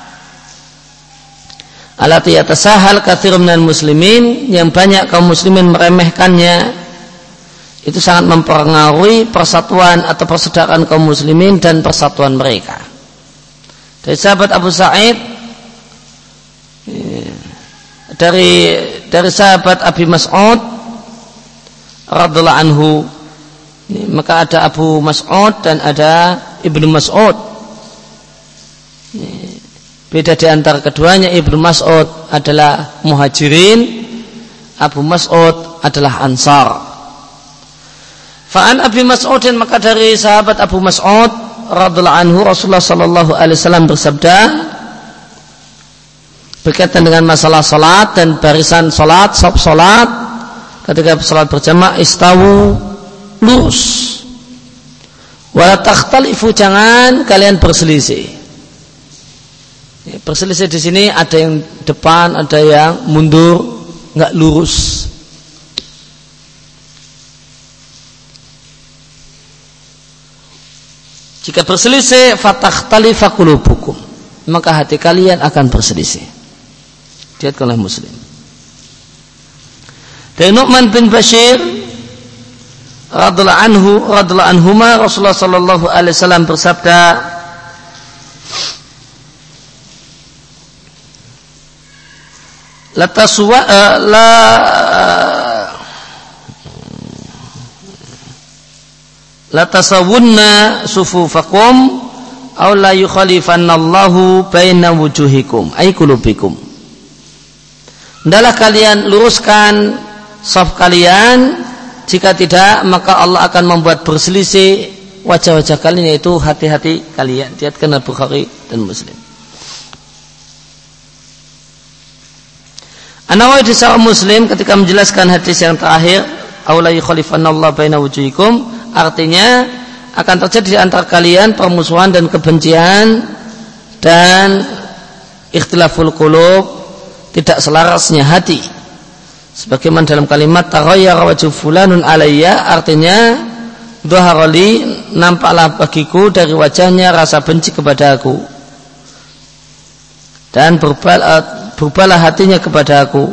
alati yatasahal katsirun minal muslimin, yang banyak kaum muslimin meremehkannya, itu sangat mempengaruhi persatuan atau persaudaraan kaum muslimin dan persatuan mereka. Dari sahabat Abu Sa'id, dari dari sahabat Abi Mas'ud radhiyallahu anhu, maka ada Abu Mas'ud dan ada Ibnu Mas'ud. Beda di antara keduanya, Ibnu Mas'ud adalah muhajirin, Abu Mas'ud adalah ansar. Fa'an Abi Mas'udin, maka dari sahabat Abu Mas'ud radhiyallahu anhu, Rasulullah sallallahu alaihi wasallam bersabda berkaitan dengan masalah salat dan barisan salat, saf salat, ketika salat berjamaah, istawu, lurus, wala takhtalifu, jangan kalian berselisih. Berselisih di sini ada yang depan, ada yang mundur, enggak lurus. Jika berselisih, fatakhtalifa qulubukum, maka hati kalian akan berselisih. Diriwayatkan oleh Muslim. Dari Nu'man bin Bashir radhiyallahu anhu radhiyallahu anhuma Rasulullah sallallahu alaihi wasallam bersabda, la taswa uh, la uh, la tasawunna sufufakum aw la yukhalifannallahu baina wujuhikum ay qulubikum. Hendaklah kalian luruskan shaf kalian, jika tidak maka Allah akan membuat berselisih wajah-wajah kalian, yaitu hati-hati kalian. Diriwayatkan Al-Bukhari dan Muslim. An-Nawawi di Sahih Muslim ketika menjelaskan hadis yang terakhir, aw la yukhalifannallahu baina wujuhikum, artinya akan terjadi di antara kalian permusuhan dan kebencian dan ikhtilaful qulub, tidak selarasnya hati. Sebagaimana dalam kalimat taghayyara wajhu fulanun alayya, artinya dhaharali, nampaklah bagiku dari wajahnya rasa benci kepada aku, dan berubah, berubahlah hatinya kepada aku.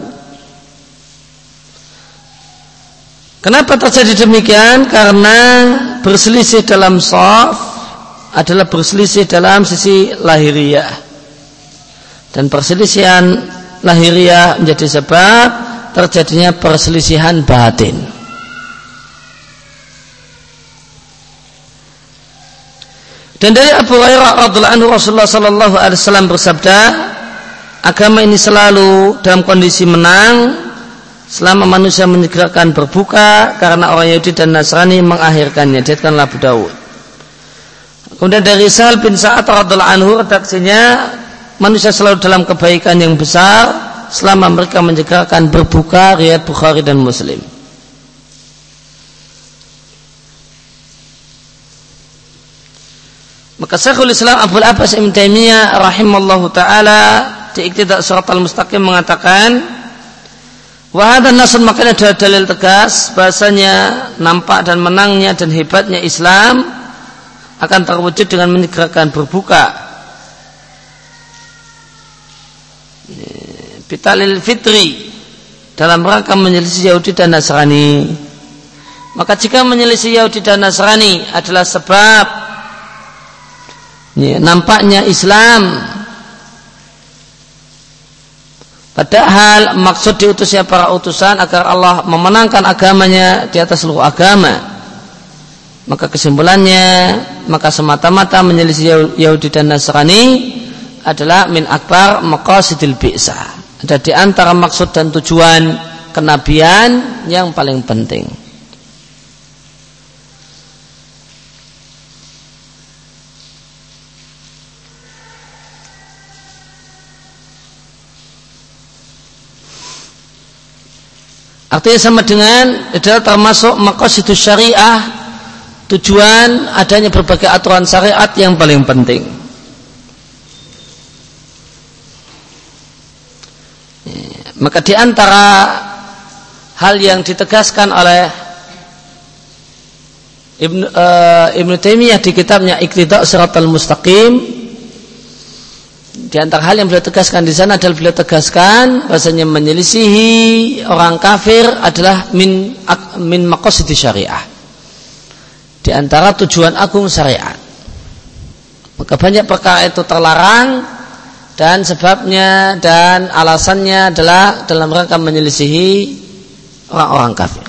Kenapa terjadi demikian? Karena berselisih dalam shaf adalah berselisih dalam sisi lahiriah, dan perselisihan lahiriah menjadi sebab terjadinya perselisihan batin. Dan dari Abu Hurairah radhiyallahu anhu Rasulullah sallallahu alaihi wasallam bersabda, agama ini selalu dalam kondisi menang selama manusia menyegerakan berbuka, karena orang Yahudi dan Nasrani mengakhirkannya. Diriwayatkan Abu Dawud. Kemudian dari Sahal bin Sa'ad radhiyallahu anhu, redaksinya, manusia selalu dalam kebaikan yang besar selama mereka menyegerakan berbuka. Riwayat Bukhari dan Muslim. Maka Syekhul Islam Abdul Abbas Ibn Taimiyah rahimallahu taala di Iqtida' Shiratal Mustaqim mengatakan, wa hadha nasun, makanya ada dalil tegas bahasanya nampak dan menangnya dan hebatnya Islam akan terwujud dengan menyegerakan berbuka. Bitalil fitri, dalam rangka menyelisih Yahudi dan Nasrani. Maka jika menyelisih Yahudi dan Nasrani adalah sebab ya, nampaknya Islam, padahal maksud diutusnya para utusan agar Allah memenangkan agamanya di atas seluruh agama, maka kesimpulannya, maka semata-mata menyelisih Yahudi dan Nasrani adalah min akbar maqasidil bi'sah, ada di antara maksud dan tujuan kenabian yang paling penting. Artinya sama dengan adalah termasuk maqasidus syariah, tujuan adanya berbagai aturan syariat yang paling penting. Maka di antara hal yang ditegaskan oleh Ibnu uh, Ibnu Taimiyah di kitabnya Iqtida' Shiratal Mustaqim, di antara hal yang beliau tegaskan di sana adalah beliau tegaskan bahasanya menyelisihi orang kafir adalah min min maqasid syariah, di antara tujuan agung syariat. Maka banyak perkara itu terlarang dan sebabnya dan alasannya adalah dalam rangka menyelisihi orang-orang kafir.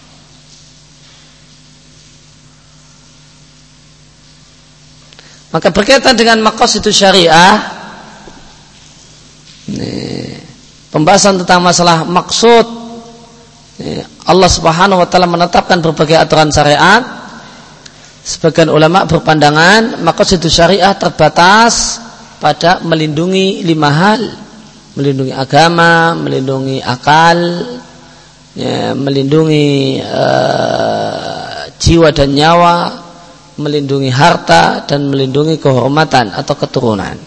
Maka berkaitan dengan maqasid syariah, ini, pembahasan tentang masalah maksud, ini, Allah Subhanahu wa taala menetapkan berbagai aturan syariat. Sebagian ulama berpandangan maqasid syariah terbatas pada melindungi lima hal: melindungi agama, melindungi akal, ya, melindungi uh, jiwa dan nyawa, melindungi harta, dan melindungi kehormatan atau keturunan.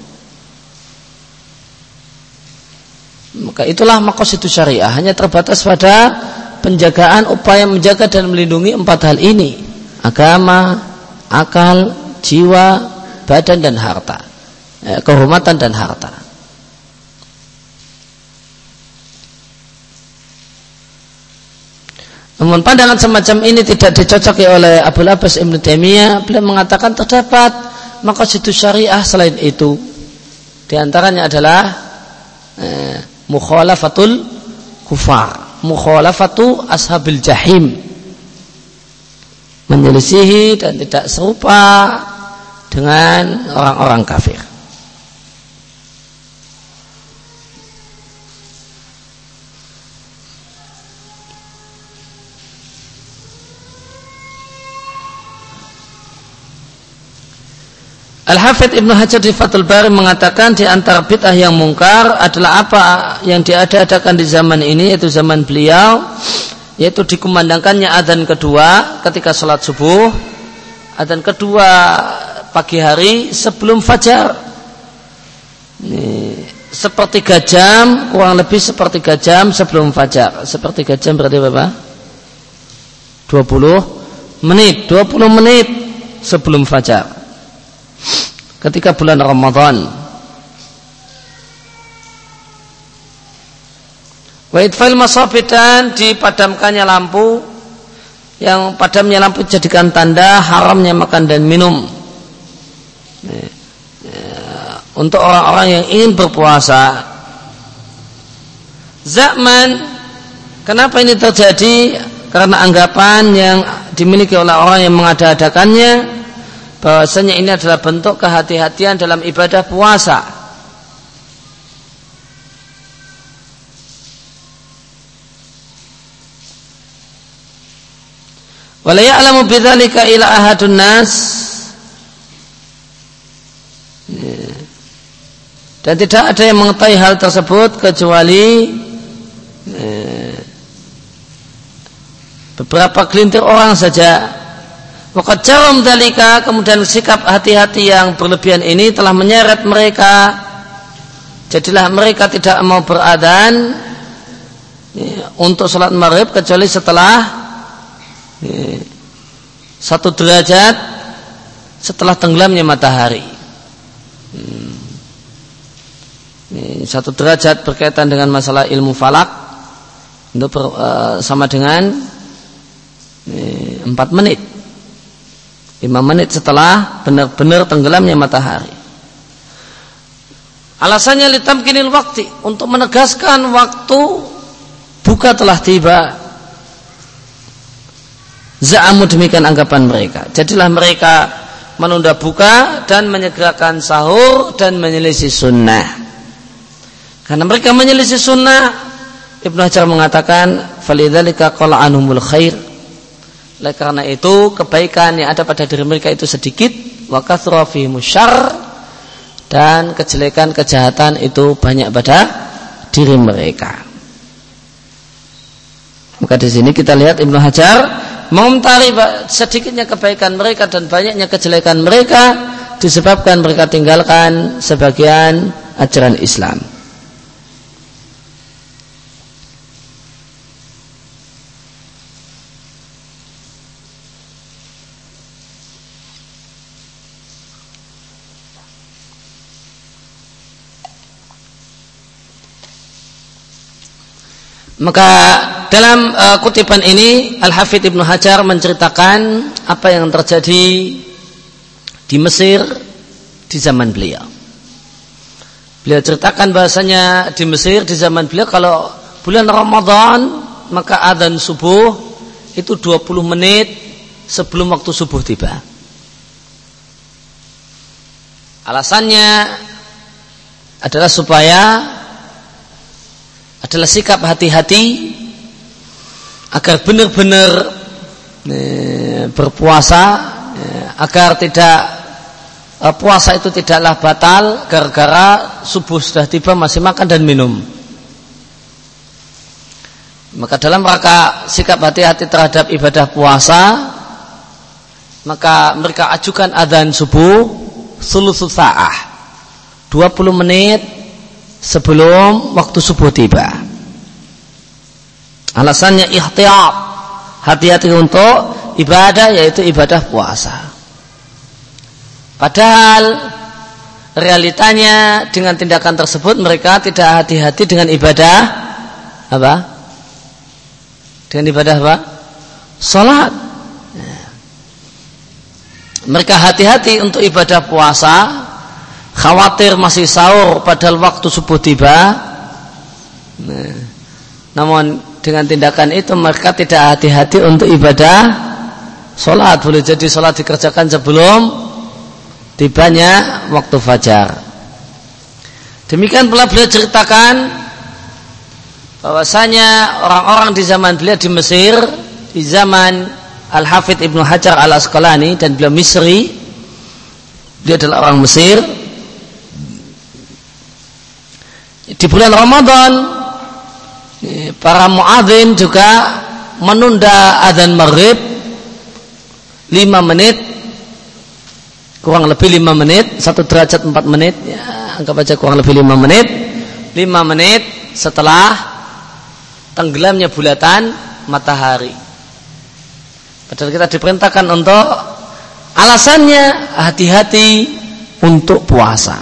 Maka itulah maqasid syariah, hanya terbatas pada penjagaan, upaya menjaga dan melindungi empat hal ini: agama, akal, jiwa, badan dan harta. Kehormatan dan harta. Namun pandangan semacam ini tidak dicocoki oleh Abul Abbas Ibnu Taimiyah. Beliau mengatakan terdapat maqasidus syariah selain itu. Di antaranya adalah eh, mukhalafatul kufar, mukhalafatu ashabil jahim, menyelisihi dan tidak serupa dengan orang-orang kafir. Al-Hafidz Ibnu Hajar di Fathul Bari mengatakan di antara bid'ah yang mungkar adalah apa yang diada-adakan di zaman ini, yaitu zaman beliau, yaitu dikumandangkannya adzan kedua ketika sholat subuh, adzan kedua pagi hari sebelum fajar. Ini, sepertiga jam, kurang lebih sepertiga jam sebelum fajar. Sepertiga jam berarti berapa? dua puluh menit, dua puluh menit sebelum fajar. Ketika bulan Ramadan. Wa idfa'il masabih, dan dipadamkannya lampu, yang padamnya lampu jadikan tanda haramnya makan dan minum. Untuk orang-orang yang ingin berpuasa. Zaman, kenapa ini terjadi? Karena anggapan yang dimiliki oleh orang yang mengada-adakannya, bahwasanya ini adalah bentuk kehati-hatian dalam ibadah puasa. Wala ya'lamu bidzalika ila ahadun nas, dan tidak ada yang mengetahui hal tersebut kecuali beberapa gelintir orang saja. Waqad jarum dalika, kemudian sikap hati-hati yang berlebihan ini telah menyeret mereka. Jadilah mereka tidak mau beradzan ya, untuk salat maghrib kecuali setelah ya, satu derajat setelah tenggelamnya matahari. Hmm. Ya, satu derajat berkaitan dengan masalah ilmu falak itu ber, uh, sama dengan ya, empat menit. lima menit setelah benar-benar tenggelamnya matahari. Alasannya litamkinil waktu, untuk menegaskan waktu buka telah tiba. Za'amu, demikian anggapan mereka. Jadilah mereka menunda buka dan menyegerakan sahur dan menyelisih sunnah. Karena mereka menyelisih sunnah, Ibnu Hajar mengatakan falidzalika qala anhumul khair. Oleh karena itu kebaikan yang ada pada diri mereka itu sedikit, wa kathra fihim syarr, dan kejelekan kejahatan itu banyak pada diri mereka. Maka di sini kita lihat Ibnu Hajar mengomentari sedikitnya kebaikan mereka dan banyaknya kejelekan mereka disebabkan mereka tinggalkan sebagian ajaran Islam. Maka dalam uh, kutipan ini Al-Hafidz Ibnu Hajar menceritakan apa yang terjadi di Mesir di zaman beliau. Beliau ceritakan bahasanya di Mesir di zaman beliau kalau bulan Ramadan maka adzan subuh itu dua puluh menit sebelum waktu subuh tiba. Alasannya adalah supaya adalah sikap hati-hati agar benar-benar eh, berpuasa, eh, agar tidak eh, puasa itu tidaklah batal gara-gara subuh sudah tiba masih makan dan minum. Maka dalam rangka sikap hati-hati terhadap ibadah puasa, maka mereka ajukan adzan subuh thulutsu sa'ah, dua puluh menit sebelum waktu subuh tiba. Alasannya ihtiyat, hati-hati untuk ibadah, yaitu ibadah puasa. Padahal realitanya dengan tindakan tersebut mereka tidak hati-hati dengan ibadah apa? Dengan ibadah apa? salat. Mereka hati-hati untuk ibadah puasa, khawatir masih sahur padahal waktu subuh tiba. Nah, namun dengan tindakan itu mereka tidak hati-hati untuk ibadah salat. Boleh jadi salat dikerjakan sebelum tibanya waktu fajar. Demikian pula beliau ceritakan bahwasanya orang-orang di zaman beliau di Mesir, di zaman Al-Hafidh Ibnu Hajar Al-Asqalani, dan beliau Misri, dia adalah orang Mesir. Di bulan Ramadan para muadzin juga menunda adzan maghrib lima menit, kurang lebih lima menit, satu derajat empat menit, ya, anggap aja kurang lebih lima menit, lima menit setelah tenggelamnya bulatan matahari. Padahal kita diperintahkan untuk, alasannya hati-hati untuk puasa,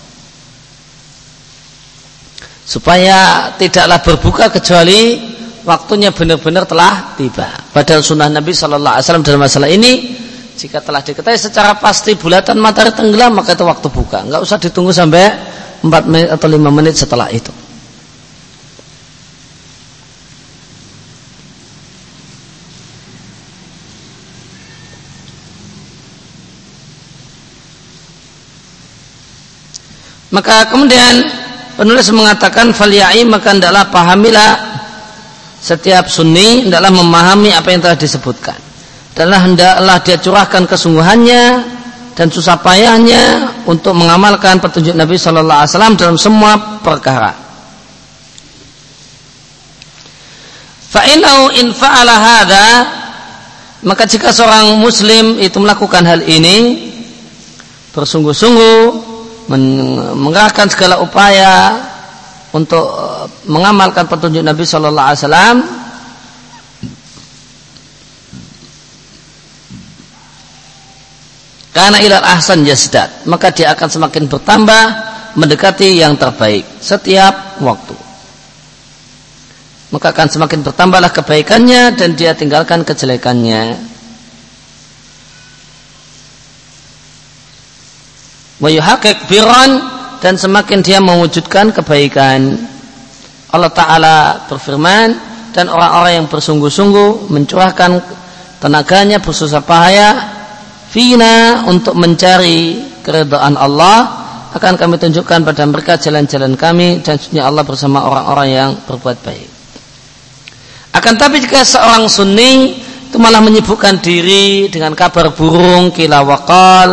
supaya tidaklah berbuka kecuali waktunya benar-benar telah tiba. Padahal sunnah Nabi Shallallahu Alaihi Wasallam dalam masalah ini, jika telah diketahui secara pasti bulatan matahari tenggelam, maka itu waktu buka. Enggak usah ditunggu sampai empat menit atau lima menit setelah itu. Maka kemudian penulis mengatakan falya'i, maka hendaklah pahamilah setiap sunni, hendaklah memahami apa yang telah disebutkan. Adalah hendaklah dia curahkan kesungguhannya dan susah payahnya untuk mengamalkan petunjuk Nabi Shallallahu Alaihi Wasallam dalam semua perkara. Fa'inau in fa'ala hadza, maka jika seorang muslim itu melakukan hal ini bersungguh-sungguh, mengerahkan segala upaya untuk mengamalkan petunjuk Nabi Shallallahu Alaihi Wasallam, karena ilal ahsan yasdad, maka dia akan semakin bertambah mendekati yang terbaik setiap waktu. Maka akan semakin bertambahlah kebaikannya dan dia tinggalkan kejelekannya. Wa yuhaqqiq birran, dan semakin dia mewujudkan kebaikan. Allah Ta'ala berfirman, dan orang-orang yang bersungguh-sungguh mencurahkan tenaganya, bersusah payah fina, untuk mencari keridhaan Allah, akan kami tunjukkan pada mereka jalan-jalan kami, dan sesungguhnya Allah bersama orang-orang yang berbuat baik. Akan tapi jika seorang sunni itu malah menyibukkan diri dengan kabar burung kila waqal,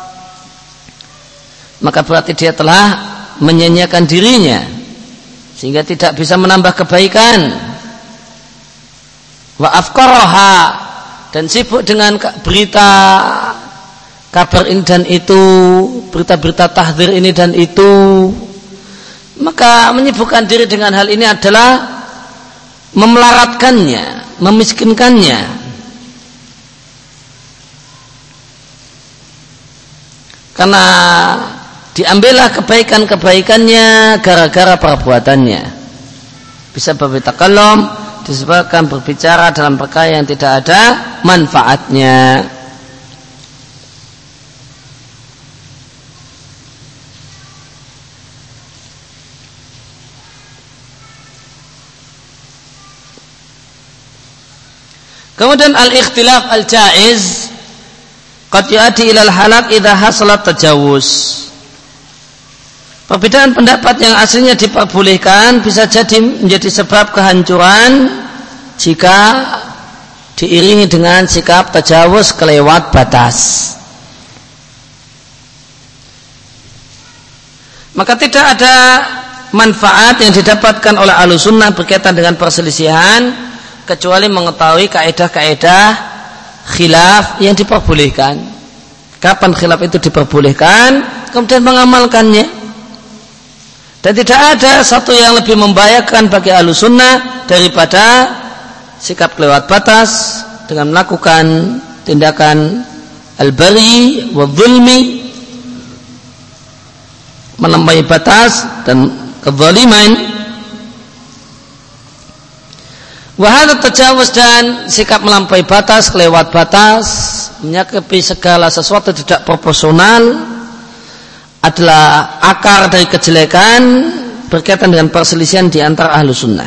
maka berarti dia telah menyanyiakan dirinya sehingga tidak bisa menambah kebaikan. Wa afqaraha, dan sibuk dengan berita kabar ini dan itu, berita-berita tahdzir ini dan itu, maka menyibukkan diri dengan hal ini adalah memelaratkannya, memiskinkannya. Karena diambillah kebaikan-kebaikannya gara-gara perbuatannya. Bisa berbitakallum, disebabkan berbicara dalam perkara yang tidak ada manfaatnya. Kemudian al-ikhtilaf al-jaiz qad yu'addi ila al-halak idza hasalat tajawuz. Perbedaan pendapat yang aslinya diperbolehkan bisa jadi menjadi sebab kehancuran jika diiringi dengan sikap tajawuz, kelewat batas. Maka tidak ada manfaat yang didapatkan oleh Ahlussunnah berkaitan dengan perselisihan kecuali mengetahui kaidah-kaidah khilaf yang diperbolehkan. Kapan khilaf itu diperbolehkan, kemudian mengamalkannya. Dan tidak ada satu yang lebih membahayakan bagi Ahlussunnah daripada sikap kelewat batas dengan melakukan tindakan al-bari wa zulmi, melampaui batas dan kezaliman. Wahana tajawuz dan sikap melampaui batas, kelewat batas, menyikapi segala sesuatu tidak proporsional adalah akar dari kejelekan berkaitan dengan perselisihan di antara ahlu sunnah.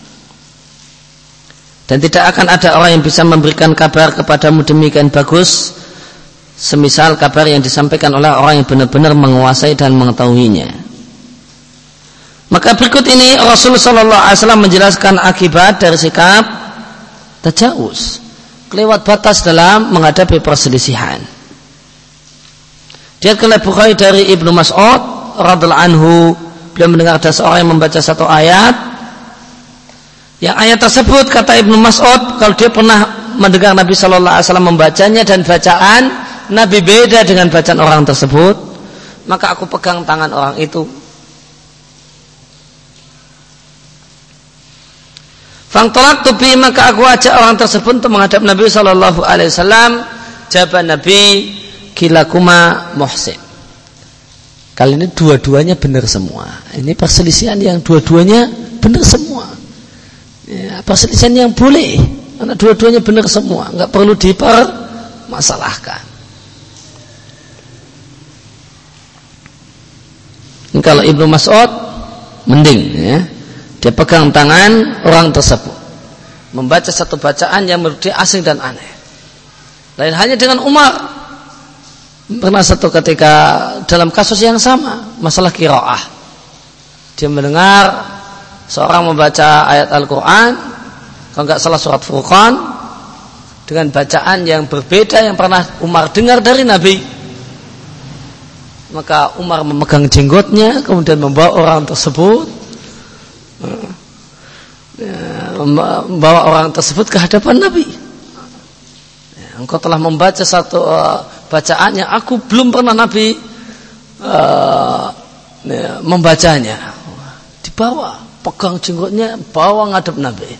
Dan tidak akan ada orang yang bisa memberikan kabar kepadamu demikian bagus semisal kabar yang disampaikan oleh orang yang benar-benar menguasai dan mengetahuinya. Maka berikut ini Rasulullah shallallahu alaihi wasallam menjelaskan akibat dari sikap tajawuz, kelewat batas dalam menghadapi perselisihan. Diriwayatkan oleh Bukhari dari Ibnu Mas'ud radhiyallahu anhu, beliau mendengar ada seorang yang membaca satu ayat. Yang ayat tersebut kata Ibnu Mas'ud, kalau dia pernah mendengar Nabi shallallahu alaihi wasallam membacanya dan bacaan Nabi beda dengan bacaan orang tersebut, maka aku pegang tangan orang itu. Fangtolaktu bi, maka aku ajak orang tersebut untuk menghadap Nabi shallallahu alaihi wasallam. Jawab Nabi, kilakuma muhsin. Kali ini dua-duanya benar semua. Ini perselisihan yang dua-duanya benar semua. Ya, perselisihan yang boleh, karena dua-duanya benar semua, nggak perlu dipermasalahkan. Ini kalau Ibnu Mas'ud mending, ya. Dia pegang tangan orang tersebut, membaca satu bacaan yang menurut dia asing dan aneh. Lain hanya dengan Umar. Pernah satu ketika dalam kasus yang sama, masalah qiraah. Dia mendengar seorang membaca ayat Al-Quran, kalau nggak salah surat Furqan, dengan bacaan yang berbeda yang pernah Umar dengar dari Nabi. Maka Umar memegang jenggotnya, kemudian membawa orang tersebut membawa orang tersebut ke hadapan Nabi. Engkau telah membaca satu uh, bacaan yang aku belum pernah Nabi uh, ya, membacanya. Dibawa, pegang jenggotnya, bawa ngadep Nabi.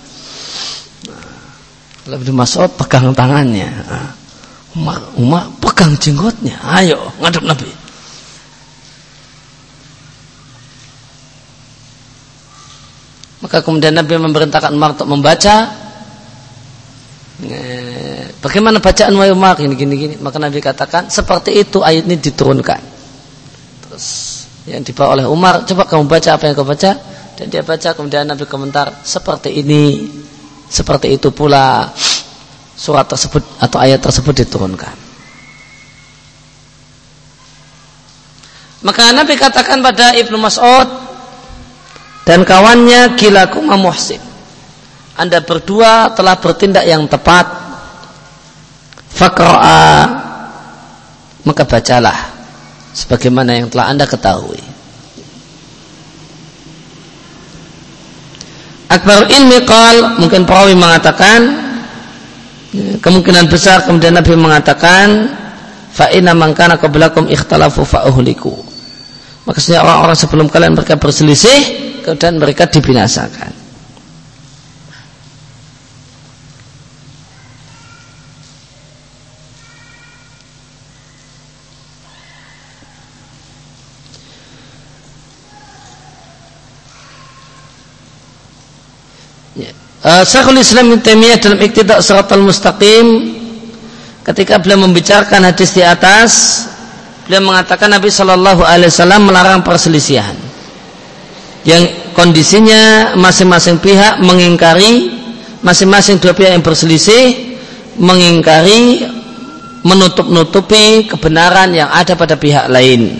Ibnu Mas'ud pegang tangannya. Umar, Umar pegang jenggotnya, ayo ngadep Nabi. Maka kemudian Nabi memerintahkan Umar untuk membaca. Bagaimana bacaan wahai Umar? Gini, gini, gini. Maka Nabi katakan seperti itu ayat ini diturunkan. Terus yang dibawa oleh Umar, coba kamu baca apa yang kau baca. Dan dia baca, kemudian Nabi komentar seperti ini, seperti itu pula surat tersebut atau ayat tersebut diturunkan. Maka Nabi katakan pada Ibnu Mas'ud dan kawannya, kilakuma muhsin, Anda berdua telah bertindak yang tepat. Faqra'a, maka bacalah sebagaimana yang telah Anda ketahui. Akbar ilmi qal, mungkin perawi mengatakan, kemungkinan besar kemudian Nabi mengatakan, fa inna man kana qablakum ikhtalafu fa uhliku. Maksudnya orang-orang sebelum kalian mereka berselisih, kemudian mereka dibinasakan. Ya. Uh, Syekhul Islam Ibnu Taimiyah dalam Iqtida' Shiratal Mustaqim, ketika beliau membicarakan hadis di atas, beliau mengatakan Nabi Shallallahu Alaihi Wasallam melarang perselisihan yang kondisinya masing-masing pihak mengingkari, masing-masing dua pihak yang berselisih mengingkari, menutup-nutupi kebenaran yang ada pada pihak lain.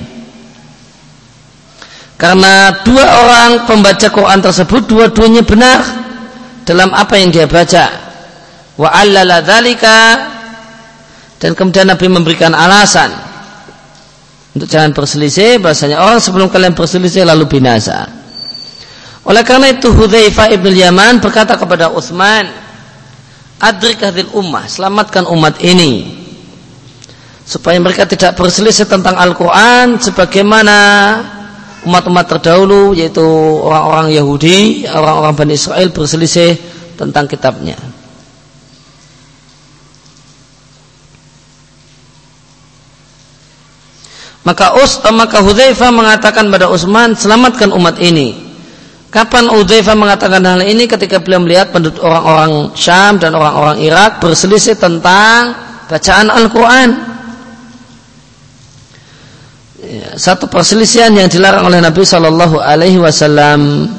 Karena dua orang pembaca Quran tersebut dua-duanya benar dalam apa yang dia baca. Wa 'allala dzalika, dan kemudian Nabi memberikan alasan untuk jangan berselisih, bahasanya orang sebelum kalian berselisih lalu binasa. Oleh karena itu Hudzaifah ibn Yaman berkata kepada Utsman, adrik hadhil ummah, selamatkan umat ini supaya mereka tidak berselisih tentang Al-Quran sebagaimana umat-umat terdahulu, yaitu orang-orang Yahudi, orang-orang Bani Israel berselisih tentang kitabnya. Maka Us, maka Hudzaifah mengatakan pada Utsman, selamatkan umat ini. Kapan Udzaifah mengatakan hal ini? Ketika beliau melihat penduduk orang-orang Syam dan orang-orang Irak berselisih tentang bacaan Al-Quran. Ya, satu perselisihan yang dilarang oleh Nabi Shallallahu Alaihi Wasallam.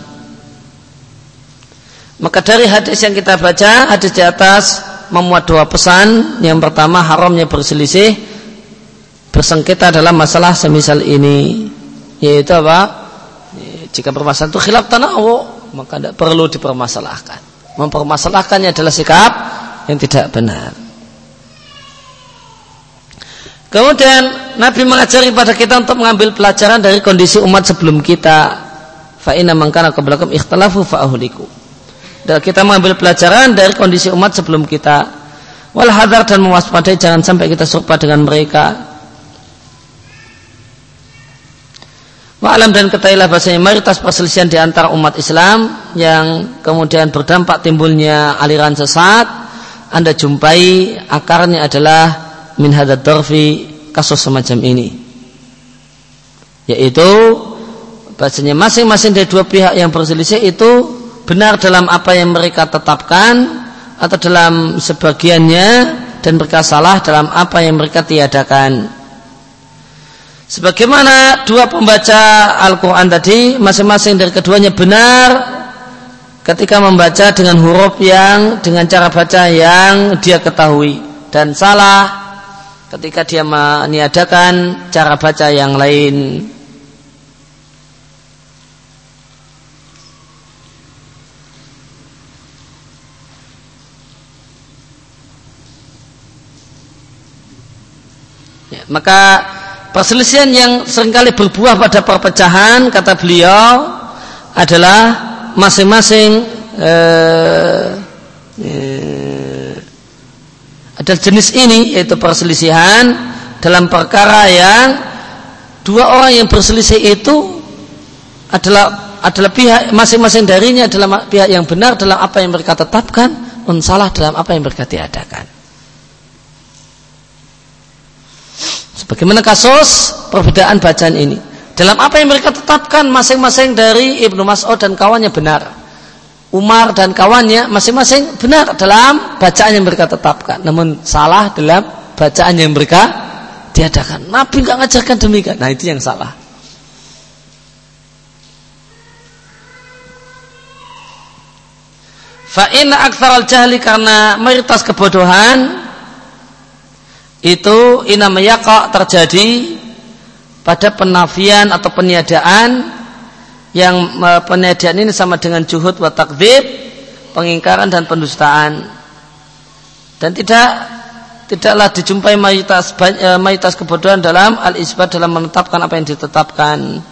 Maka dari hadis yang kita baca, hadis di atas memuat dua pesan. Yang pertama, haramnya berselisih bersengketa dalam masalah semisal ini, yaitu apa? Jika permasalahan itu khilaf tanawu, maka tidak perlu dipermasalahkan. Mempermasalahkannya adalah sikap yang tidak benar. Kemudian Nabi mengajari pada kita untuk mengambil pelajaran dari kondisi umat sebelum kita. Fa inna man kana qablakum ikhtalafu fa ahliku. Dan kita mengambil pelajaran dari kondisi umat sebelum kita. Wal hadar, dan mewaspadai jangan sampai kita serupa dengan mereka. Wa'alam, dan ketahuilah bahasanya mayoritas perselisihan di antara umat Islam yang kemudian berdampak timbulnya aliran sesat, Anda jumpai akarnya adalah min hadad darfi, kasus semacam ini, yaitu bahasanya masing-masing dari dua pihak yang berselisih itu benar dalam apa yang mereka tetapkan atau dalam sebagiannya, dan mereka salah dalam apa yang mereka tiadakan. Sebagaimana dua pembaca Al-Quran tadi, masing-masing dari keduanya benar ketika membaca dengan huruf yang, dengan cara baca yang dia ketahui, dan salah ketika dia meniadakan cara baca yang lain. Ya, maka perselisihan yang seringkali berbuah pada perpecahan, kata beliau, adalah masing-masing eh, eh, adalah jenis ini, yaitu perselisihan dalam perkara yang dua orang yang berselisih itu adalah adalah pihak masing-masing darinya adalah pihak yang benar dalam apa yang mereka tetapkan, dan salah dalam apa yang mereka tiadakan. Bagaimana kasus perbedaan bacaan ini? Dalam apa yang mereka tetapkan, masing-masing dari Ibnu Mas'ud dan kawannya benar. Umar dan kawannya masing-masing benar dalam bacaan yang mereka tetapkan, namun salah dalam bacaan yang mereka tiadakan. Nabi enggak ngajarkan demikian. Nah, itu yang salah. Fa inna aktsaral jahli, karena mayoritas kebodohan itu inama yaqa, terjadi pada penafian atau peniadaan, yang peniadaan ini sama dengan juhud wa takdzib, pengingkaran dan pendustaan. Dan tidak tidaklah dijumpai mayoritas mayoritas kebodohan dalam al-isbat, dalam menetapkan apa yang ditetapkan.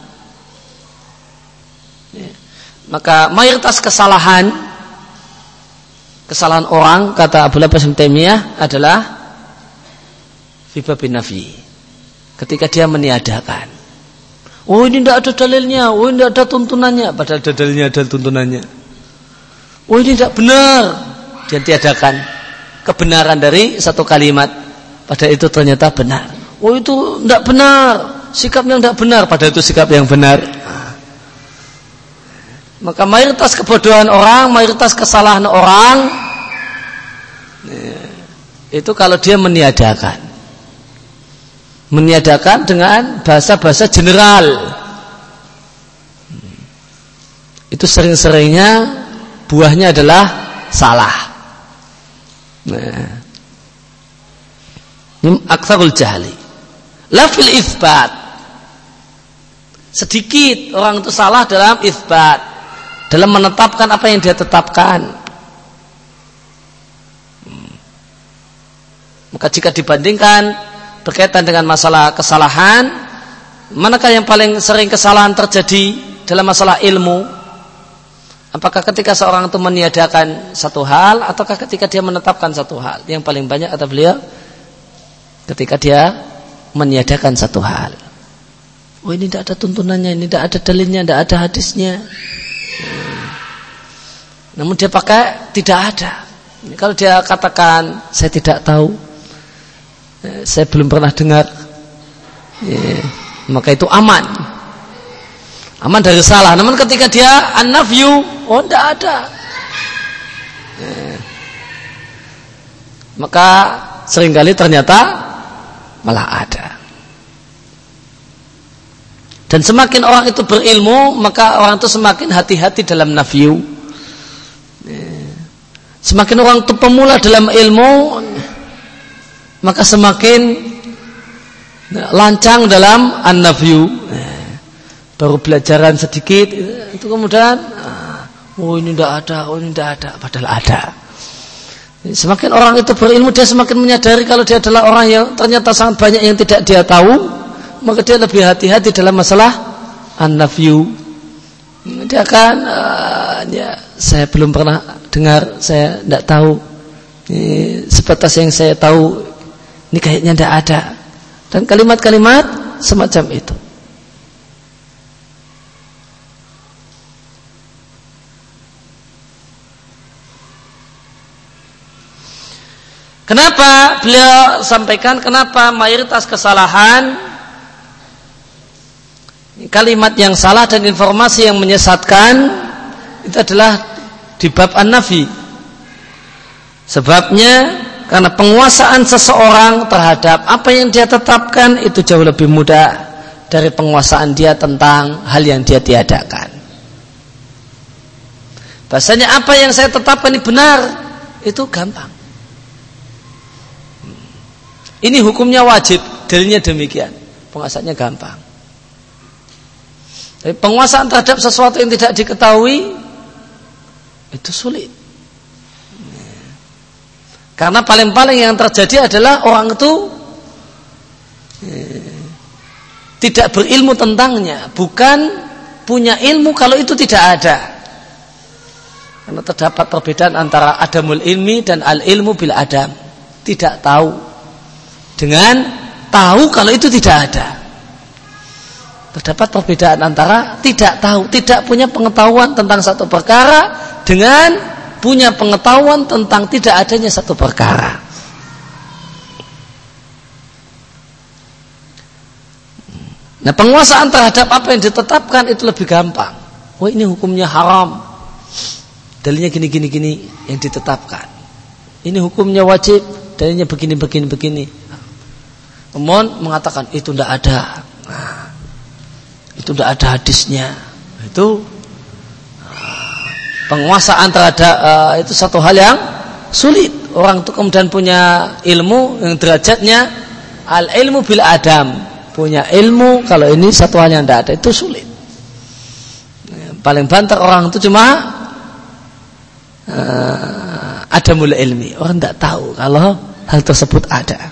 Maka mayoritas kesalahan kesalahan orang, kata Abu Abbas Ibnu Taimiyah, adalah fiba bin nafi, ketika dia meniadakan. Oh, ini tidak ada dalilnya, oh ini tidak ada tuntunannya, padahal ada dalilnya, ada tuntunannya. Oh, ini tidak benar, dia tiadakan kebenaran dari satu kalimat, padahal itu ternyata benar. Oh, itu tidak benar, sikap yang tidak benar, padahal itu sikap yang benar. Maka mayoritas kebodohan orang, mayoritas kesalahan orang, itu kalau dia meniadakan. Meniadakan dengan bahasa-bahasa general, itu sering-seringnya buahnya adalah salah. Nah, ini aktsarul jahli. La fil itsbat, sedikit orang itu salah dalam itsbat, dalam menetapkan apa yang dia tetapkan. Maka jika dibandingkan berkaitan dengan masalah kesalahan, manakah yang paling sering kesalahan terjadi dalam masalah ilmu? Apakah ketika seorang itu meniadakan satu hal, ataukah ketika dia menetapkan satu hal? Yang paling banyak, kata beliau, ketika dia meniadakan satu hal. Oh, ini tidak ada tuntunannya, ini tidak ada dalilnya, tidak ada hadisnya. Namun dia pakai tidak ada. Kalau dia katakan saya tidak tahu, saya belum pernah dengar, ya, maka itu aman. aman dari salah. Namun ketika dia an-nafyu, oh tidak ada, eh. maka seringkali ternyata malah ada. Dan semakin orang itu berilmu, maka orang itu semakin hati-hati dalam nafyu. Semakin orang itu pemula dalam ilmu, maka semakin lancang dalam an-nafyu. Baru belajaran sedikit, itu kemudian, oh ini tidak ada, oh ini tidak ada, padahal ada. Semakin orang itu berilmu, dia semakin menyadari kalau dia adalah orang yang ternyata sangat banyak yang tidak dia tahu, maka dia lebih hati-hati dalam masalah an-nafyu. Dia akan uh, ya, saya belum pernah dengar, saya tidak tahu, ini, sebatas yang saya tahu ini kayaknya tidak ada, dan kalimat-kalimat semacam itu. Kenapa beliau sampaikan kenapa mayoritas kesalahan, kalimat yang salah dan informasi yang menyesatkan itu adalah di bab an-nafi. Sebabnya karena penguasaan seseorang terhadap apa yang dia tetapkan itu jauh lebih mudah dari penguasaan dia tentang hal yang dia tiadakan. Bahasanya apa yang saya tetapkan ini benar, itu gampang. Ini hukumnya wajib, dalilnya demikian, penguasaannya gampang. Tapi penguasaan terhadap sesuatu yang tidak diketahui itu sulit. Karena paling-paling yang terjadi adalah orang itu eh, tidak berilmu tentangnya, bukan punya ilmu kalau itu tidak ada. Karena terdapat perbedaan antara adamul ilmi dan al-ilmu bil adam. Tidak tahu dengan tahu kalau itu tidak ada. Terdapat perbedaan antara tidak tahu, tidak punya pengetahuan tentang satu perkara, dengan punya pengetahuan tentang tidak adanya satu perkara. Nah, penguasaan terhadap apa yang ditetapkan itu lebih gampang. Oh, ini hukumnya haram, dalilnya gini gini gini yang ditetapkan. Ini hukumnya wajib, dalilnya begini begini begini. Kemudian mengatakan itu tidak ada, nah, itu tidak ada hadisnya. Itu uh, penguasaan terhadap uh, itu satu hal yang sulit. Orang itu kemudian punya ilmu yang derajatnya al ilmu bil adam, punya ilmu kalau ini satu hal yang tidak ada, itu sulit. Paling banter orang itu cuma uh, adamul ilmi, orang tidak tahu kalau hal tersebut ada.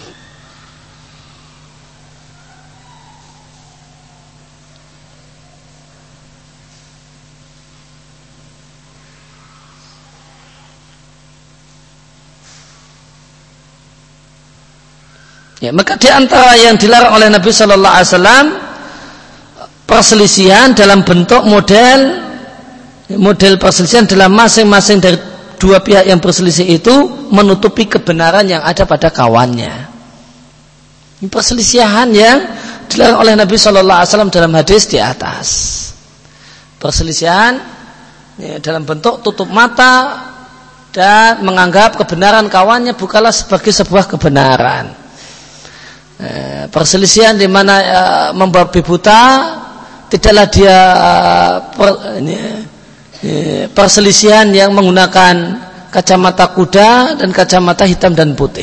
Ya, maka di antara yang dilarang oleh Nabi Shallallahu Alaihi Wasallam perselisihan dalam bentuk model model perselisihan dalam masing-masing dari dua pihak yang berselisih itu menutupi kebenaran yang ada pada kawannya. Ini perselisihan yang dilarang oleh Nabi Shallallahu Alaihi Wasallam dalam hadis di atas. Perselisihan ya, dalam bentuk tutup mata dan menganggap kebenaran kawannya bukanlah sebagai sebuah kebenaran. Eh, perselisihan di mana eh, membabi buta tidaklah dia eh, per, ini, eh, perselisihan yang menggunakan kacamata kuda dan kacamata hitam dan putih.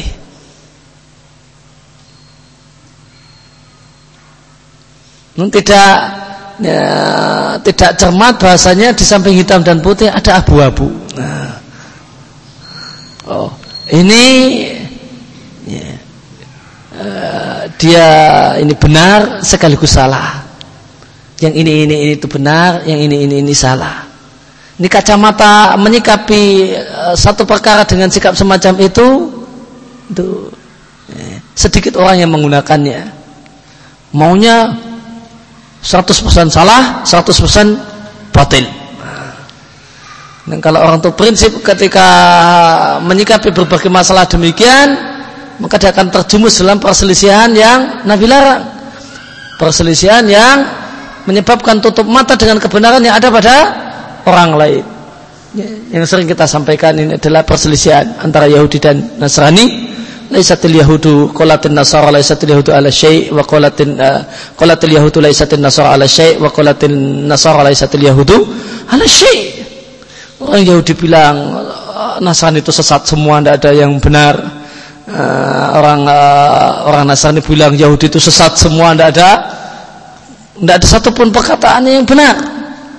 Hmm, tidak ya, tidak cermat bahasanya di samping hitam dan putih ada abu-abu. Nah, oh ini ya. Uh, dia ini benar sekaligus salah. Yang ini ini ini itu benar, yang ini ini ini salah. Ini kacamata menyikapi uh, satu perkara dengan sikap semacam itu, itu eh, sedikit orang yang menggunakannya. Maunya seratus persen salah, seratus persen batil. Dan kalau orang itu prinsip ketika menyikapi berbagai masalah demikian, maka dia akan terjumus dalam perselisihan yang Nabi larang, perselisihan yang menyebabkan tutup mata dengan kebenaran yang ada pada orang lain. Yang sering kita sampaikan ini adalah perselisihan antara Yahudi dan Nasrani. Laisatil yahudu qalatin nasara laisatil yahudu ala syai' wa qalatin uh, qalatil yahudu laisatin nasara ala syai' wa qalatin nasara laisatil yahudu ala syai'. Orang Yahudi bilang Nasrani itu sesat semua, tidak ada yang benar. Uh, orang uh, orang Nasrani bilang Yahudi itu sesat semua, tidak ada tidak ada satupun perkataan yang benar.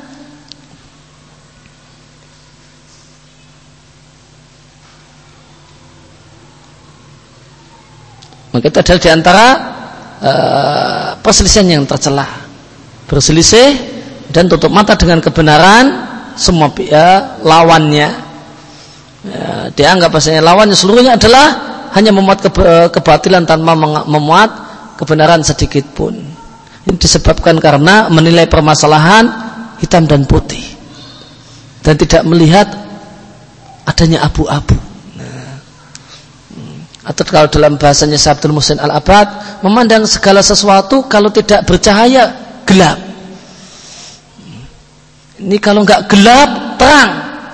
Maka itu adalah diantara uh, perselisihan yang tercela. Berselisih dan tutup mata dengan kebenaran semua pihak lawannya. Ya, dianggap bahasanya lawannya seluruhnya adalah hanya memuat ke- kebatilan tanpa memuat kebenaran sedikit pun. Ini disebabkan karena menilai permasalahan hitam dan putih dan tidak melihat adanya abu-abu. Atau kalau dalam bahasanya Abdul Muhsin Al-Abad, memandang segala sesuatu kalau tidak bercahaya gelap. Ini kalau enggak gelap terang.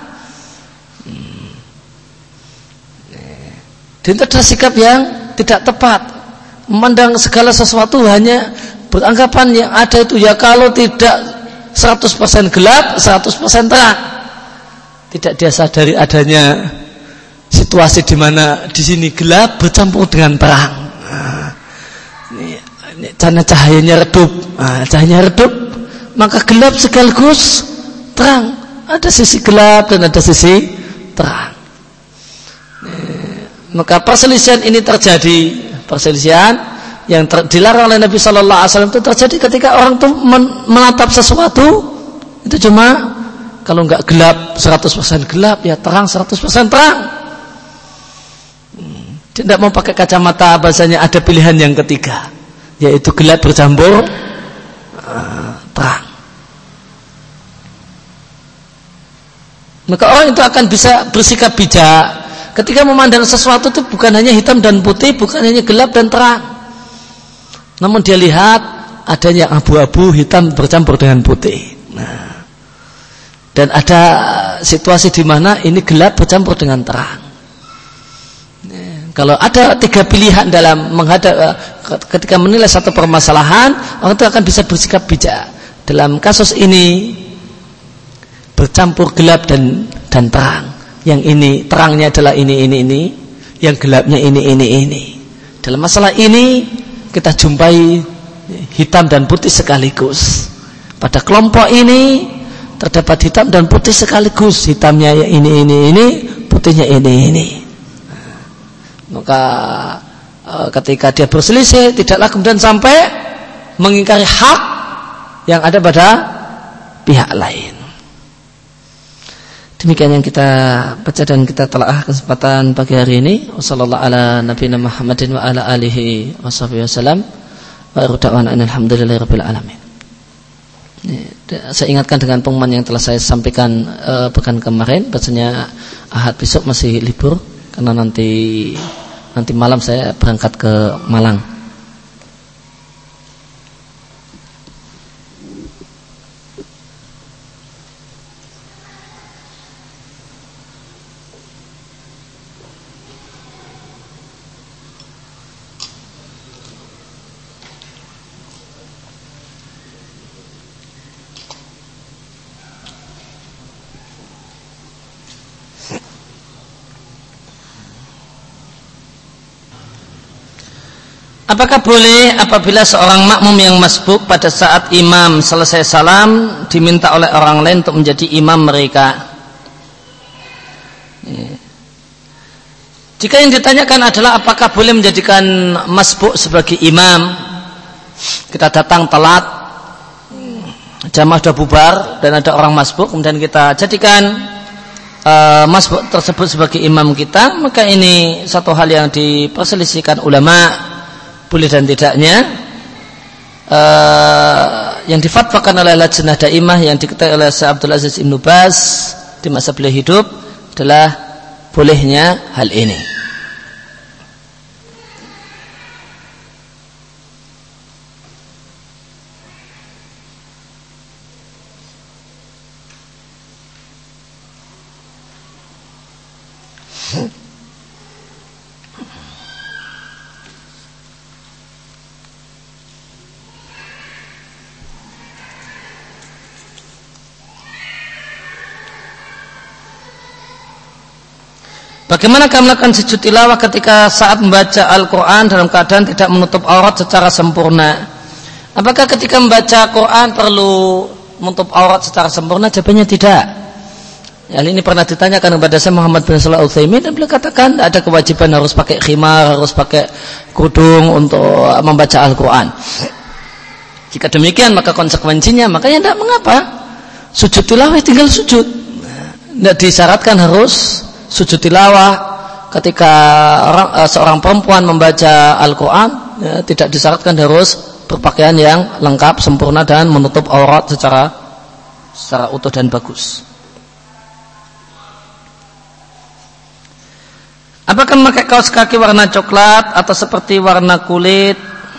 Dan itu adalah sikap yang tidak tepat. Memandang segala sesuatu hanya beranggapan yang ada itu ya kalau tidak seratus persen gelap, seratus persen terang. Tidak dia sadari adanya situasi di mana di sini gelap bercampur dengan terang. Nah, ini, ini karena cahayanya redup, nah, cahayanya redup, maka gelap sekaligus terang. Ada sisi gelap dan ada sisi terang. Nah, maka perselisihan ini terjadi, perselisihan yang ter, dilarang oleh Nabi Shallallahu Alaihi Wasallam itu terjadi ketika orang itu men, menatap sesuatu itu cuma kalau nggak gelap seratus persen gelap ya terang seratus persen terang. Tidak mau pakai kacamata, bahasanya ada pilihan yang ketiga, yaitu gelap bercampur uh, terang. Maka orang itu akan bisa bersikap bijak ketika memandang sesuatu itu bukan hanya hitam dan putih, bukan hanya gelap dan terang, namun dia lihat adanya abu-abu, hitam bercampur dengan putih. Nah, dan ada situasi di mana ini gelap bercampur dengan terang. Kalau ada tiga pilihan dalam menghadap ketika menilai satu permasalahan, orang itu akan bisa bersikap bijak. Dalam kasus ini bercampur gelap dan dan terang. Yang ini terangnya adalah ini ini ini, yang gelapnya ini ini ini. Dalam masalah ini kita jumpai hitam dan putih sekaligus. Pada kelompok ini terdapat hitam dan putih sekaligus. Hitamnya ini ini ini, putihnya ini ini. Maka e, ketika dia berselisih, tidaklah kemudian sampai mengingkari hak yang ada pada pihak lain. Demikian yang kita baca dan kita telaah kesempatan pagi hari ini. Wassallallahu ala nabiyina Muhammadin wa ala alihi wasallam. Wa ridwana alhamdulillahirabbil alamin. Saya ingatkan dengan pengumuman yang telah saya sampaikan e, pekan kemarin, bahasanya Ahad besok masih libur karena nanti Nanti malam saya berangkat ke Malang. Apakah boleh apabila seorang makmum yang masbuk pada saat imam selesai salam diminta oleh orang lain untuk menjadi imam mereka? Jika yang ditanyakan adalah apakah boleh menjadikan masbuk sebagai imam, kita datang telat, jamaah sudah bubar dan ada orang masbuk, kemudian kita jadikan uh, masbuk tersebut sebagai imam kita, maka ini satu hal yang diperselisihkan ulama. Boleh dan tidaknya uh, yang difatwakan oleh Lajnah Daimah yang diketahui oleh Syekh Abdul Aziz Ibnu Baz di masa beliau hidup adalah bolehnya hal ini. Bagaimana kami melakukan sujud tilawah ketika saat membaca Al-Quran dalam keadaan tidak menutup aurat secara sempurna? Apakah ketika membaca Quran perlu menutup aurat secara sempurna? Jawabannya tidak. Hal ini pernah ditanyakan kepada saya Muhammad bin Shalih Al-Utsaimin, dan beliau katakan tidak ada kewajiban harus pakai khimar, harus pakai kerudung untuk membaca Al-Quran. Jika demikian maka konsekuensinya makanya tidak mengapa sujud tilawah tinggal sujud. Tidak disyaratkan harus sujud tilawah ketika orang, uh, seorang perempuan membaca Al-Quran, ya, tidak disyaratkan harus berpakaian yang lengkap, sempurna dan menutup aurat secara secara utuh dan bagus. Apakah memakai kaos kaki warna coklat atau seperti warna kulit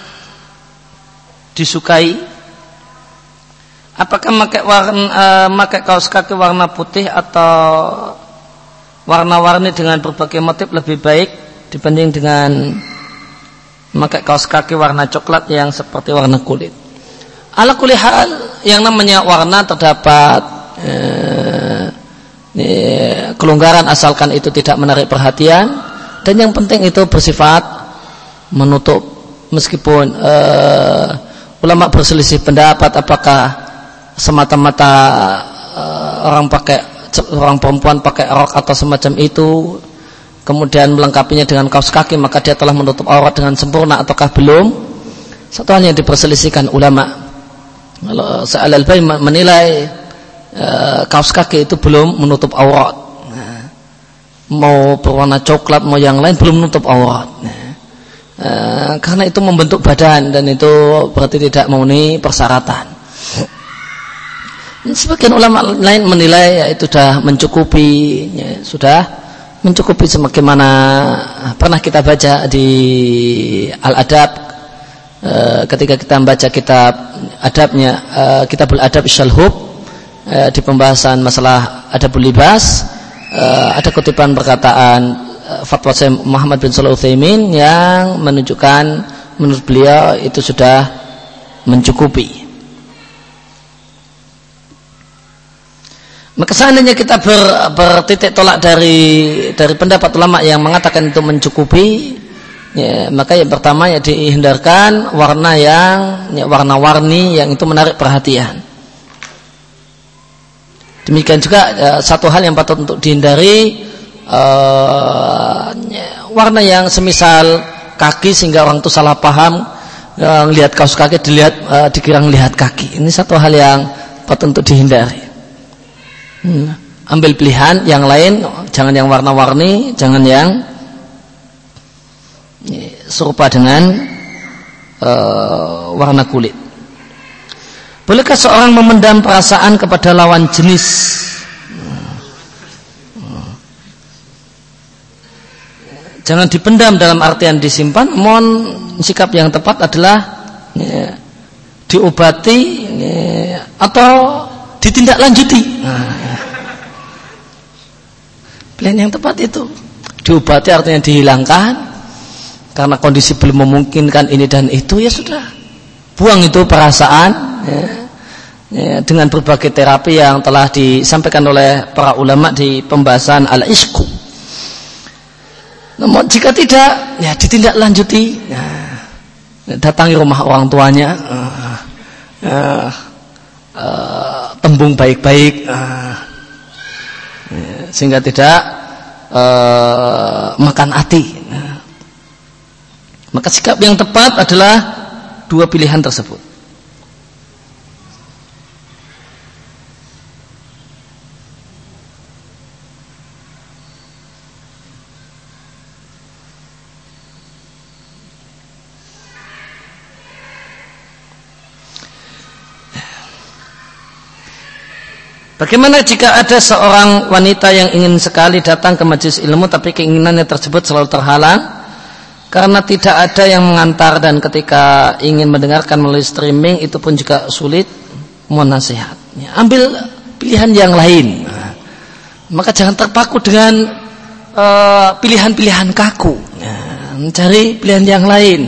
disukai? Apakah memakai warna uh, memakai kaos kaki warna putih atau warna-warni dengan berbagai motif lebih baik dibanding dengan memakai kaos kaki warna coklat yang seperti warna kulit? Ala kulli hal, yang namanya warna terdapat eh, eh, kelonggaran asalkan itu tidak menarik perhatian, dan yang penting itu bersifat menutup. Meskipun eh, ulama berselisih pendapat apakah semata-mata eh, orang pakai orang perempuan pakai rok atau semacam itu kemudian melengkapinya dengan kaos kaki maka dia telah menutup aurat dengan sempurna ataukah belum. Satu hal yang diperselisihkan ulama. Kalau Al-Albani menilai e, kaos kaki itu belum menutup aurat, nah, mau berwarna coklat mau yang lain belum menutup aurat, nah, e, karena itu membentuk badan dan itu berarti tidak memenuhi persyaratan. Sebagian ulama lain menilai ya, itu sudah mencukupi, ya, sudah mencukupi sebagaimana pernah kita baca di Al-Adab e, ketika kita membaca kitab adabnya, e, Kitabul Adab Syalhub, e, di pembahasan masalah adabul libas, e, ada kutipan perkataan e, fatwa Syekh Muhammad bin Shalih Al-Utsaimin yang menunjukkan menurut beliau itu sudah mencukupi. Maka seandainya kita ber, bertitik tolak dari dari pendapat ulama yang mengatakan itu mencukupi, ya, maka yang pertama ya dihindarkan warna yang ya, warna-warni yang itu menarik perhatian. Demikian juga ya, satu hal yang patut untuk dihindari, uh, ya, warna yang semisal kaki sehingga orang itu salah paham, yang lihat kaos kaki dilihat uh, dikira lihat kaki. Ini satu hal yang patut untuk dihindari. Hmm. Ambil pilihan yang lain, jangan yang warna-warni, jangan yang serupa dengan uh, warna kulit. Bolehkah seorang memendam perasaan kepada lawan jenis? Hmm. Jangan dipendam dalam artian disimpan, mohon sikap yang tepat adalah ya, diobati ya, atau ditindaklanjuti. Nah, ya. Pilihan yang tepat itu diobati artinya dihilangkan karena kondisi belum memungkinkan ini dan itu, ya sudah, buang itu perasaan ya, ya, dengan berbagai terapi yang telah disampaikan oleh para ulama di pembahasan al-ishku. Namun jika tidak, ya ditindaklanjuti, ya, datangi rumah orang tuanya, uh, uh, uh, tembung baik-baik, uh, ya, sehingga tidak uh, makan hati. Nah, maka sikap yang tepat adalah dua pilihan tersebut. Bagaimana jika ada seorang wanita yang ingin sekali datang ke majelis ilmu tapi keinginannya tersebut selalu terhalang karena tidak ada yang mengantar, dan ketika ingin mendengarkan melalui streaming itu pun juga sulit? Mohon nasihat. Ya, ambil pilihan yang lain. Nah, maka jangan terpaku dengan uh, pilihan-pilihan kaku, nah, mencari pilihan yang lain.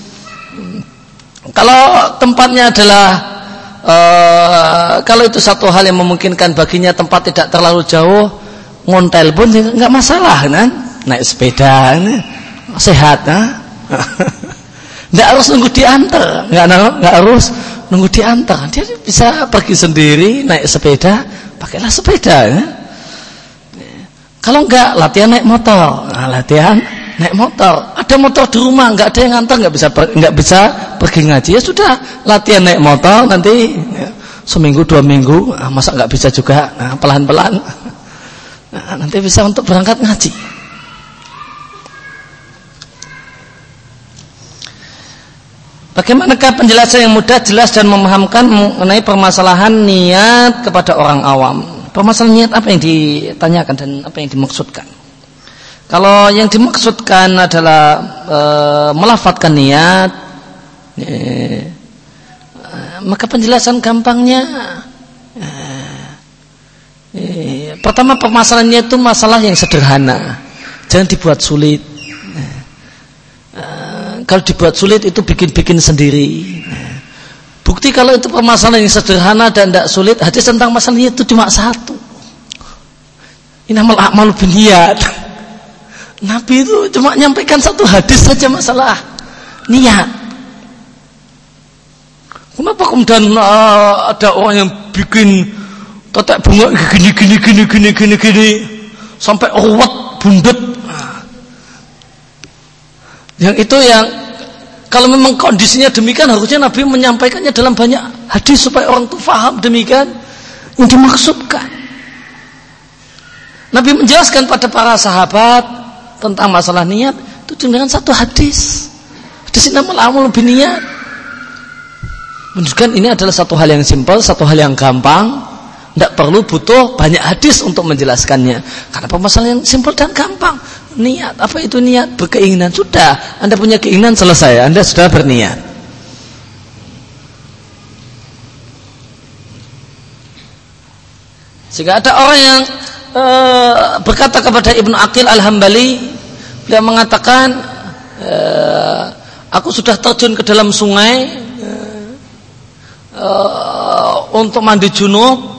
Kalau tempatnya adalah uh, kalau itu satu hal yang memungkinkan baginya, tempat tidak terlalu jauh, ngontel pun nggak masalah, kan? Naik sepeda, sehat, nah? Nggak harus nunggu diantar, nggak nggak harus nunggu diantar. Dia bisa pergi sendiri, naik sepeda, pakailah sepeda. Ya? Kalau nggak, latihan naik motor, nah, latihan naik motor. Ada motor di rumah, nggak ada yang ngantar, nggak bisa nggak bisa pergi ngaji, ya sudah, latihan naik motor. Nanti ya, seminggu dua minggu, nah, masa nggak bisa juga, nah, pelan-pelan, nah, nanti bisa untuk berangkat ngaji. Bagaimanakah penjelasan yang mudah, jelas dan memahamkan mengenai permasalahan niat kepada orang awam? Permasalahan niat apa yang ditanyakan dan apa yang dimaksudkan? Kalau yang dimaksudkan adalah e, melafadzkan niat, e, e, maka penjelasan gampangnya, e, e, pertama permasalahannya itu masalah yang sederhana, jangan dibuat sulit. Kalau dibuat sulit itu bikin-bikin sendiri. Bukti kalau itu permasalahan yang sederhana dan tidak sulit, hadis tentang masalahnya itu cuma satu. Innamal a'malu binniyat. Nabi itu cuma nyampaikan satu hadis saja masalah niat. Kenapa kemudian uh, ada orang yang bikin tetek bunga gini gini gini gini gini gini sampai ruwet bundet? Yang itu yang kalau memang kondisinya demikian, harusnya Nabi menyampaikannya dalam banyak hadis supaya orang itu faham demikian yang dimaksudkan. Nabi menjelaskan pada para sahabat tentang masalah niat itu dengan satu hadis. Hadis innamal a'malu binniyat. Menunjukkan ini adalah satu hal yang simpel, satu hal yang gampang, tidak perlu butuh banyak hadis untuk menjelaskannya. Karena permasalahan yang simpel dan gampang. Niat, apa itu niat? Berkeinginan, sudah. Anda punya keinginan, selesai, Anda sudah berniat. Sehingga ada orang yang e, berkata kepada Ibnu Aqil Al-Hambali, beliau mengatakan, e, aku sudah terjun ke dalam sungai e, e, untuk mandi junub.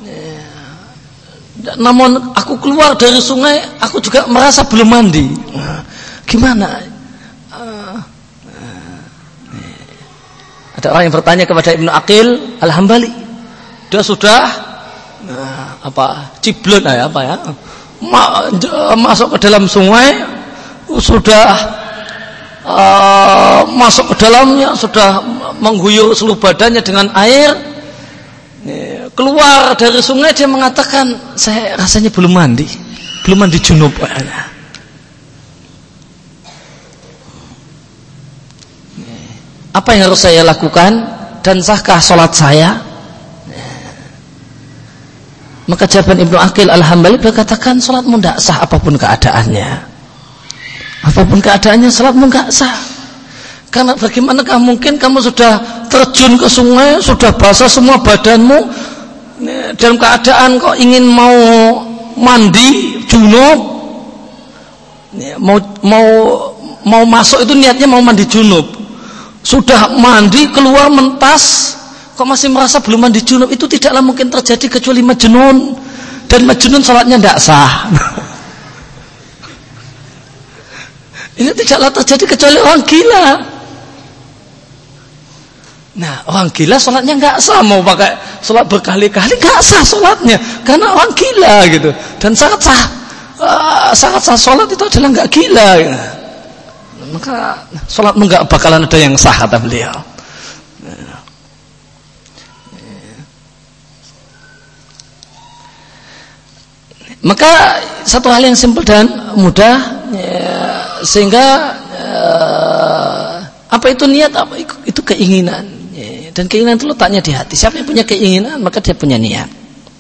Namun aku keluar dari sungai, aku juga merasa belum mandi. Nah, gimana? Uh, uh, ada orang yang bertanya kepada Ibnu Aqil Al-Hambali. Dia sudah uh, apa? Ciblon ya, apa ya? Ma, masuk ke dalam sungai, sudah uh, masuk ke dalamnya, sudah mengguyur seluruh badannya dengan air. Keluar dari sungai, dia mengatakan, saya rasanya belum mandi, belum mandi junub. Apa yang harus saya lakukan? Dan sahkah sholat saya? Maka jawaban Ibnu Aqil Al-Hambali berkatakan, sholatmu tidak sah apapun keadaannya. Apapun keadaannya, sholatmu tidak sah. Karena bagaimanakah mungkin kamu sudah terjun ke sungai, sudah basah semua badanmu, dalam keadaan kok ingin mau mandi junub, mau mau mau masuk itu niatnya mau mandi junub, sudah mandi keluar mentas kok masih merasa belum mandi junub, itu tidaklah mungkin terjadi kecuali majnun, dan majnun salatnya tidak sah. Ini tidaklah terjadi kecuali orang gila. Nah, orang gila sholatnya nggak sah, mau pakai sholat berkali-kali nggak sah sholatnya, karena orang gila gitu. Dan sangat sah, uh, sangat sah sholat itu adalah nggak gila. Gitu. Maka sholatmu nggak bakalan ada yang sah, kata beliau. Maka satu hal yang simpel dan mudah, ya, sehingga uh, apa itu niat? Apa itu keinginan? Dan keinginan itu letaknya di hati. Siapa yang punya keinginan, maka dia punya niat.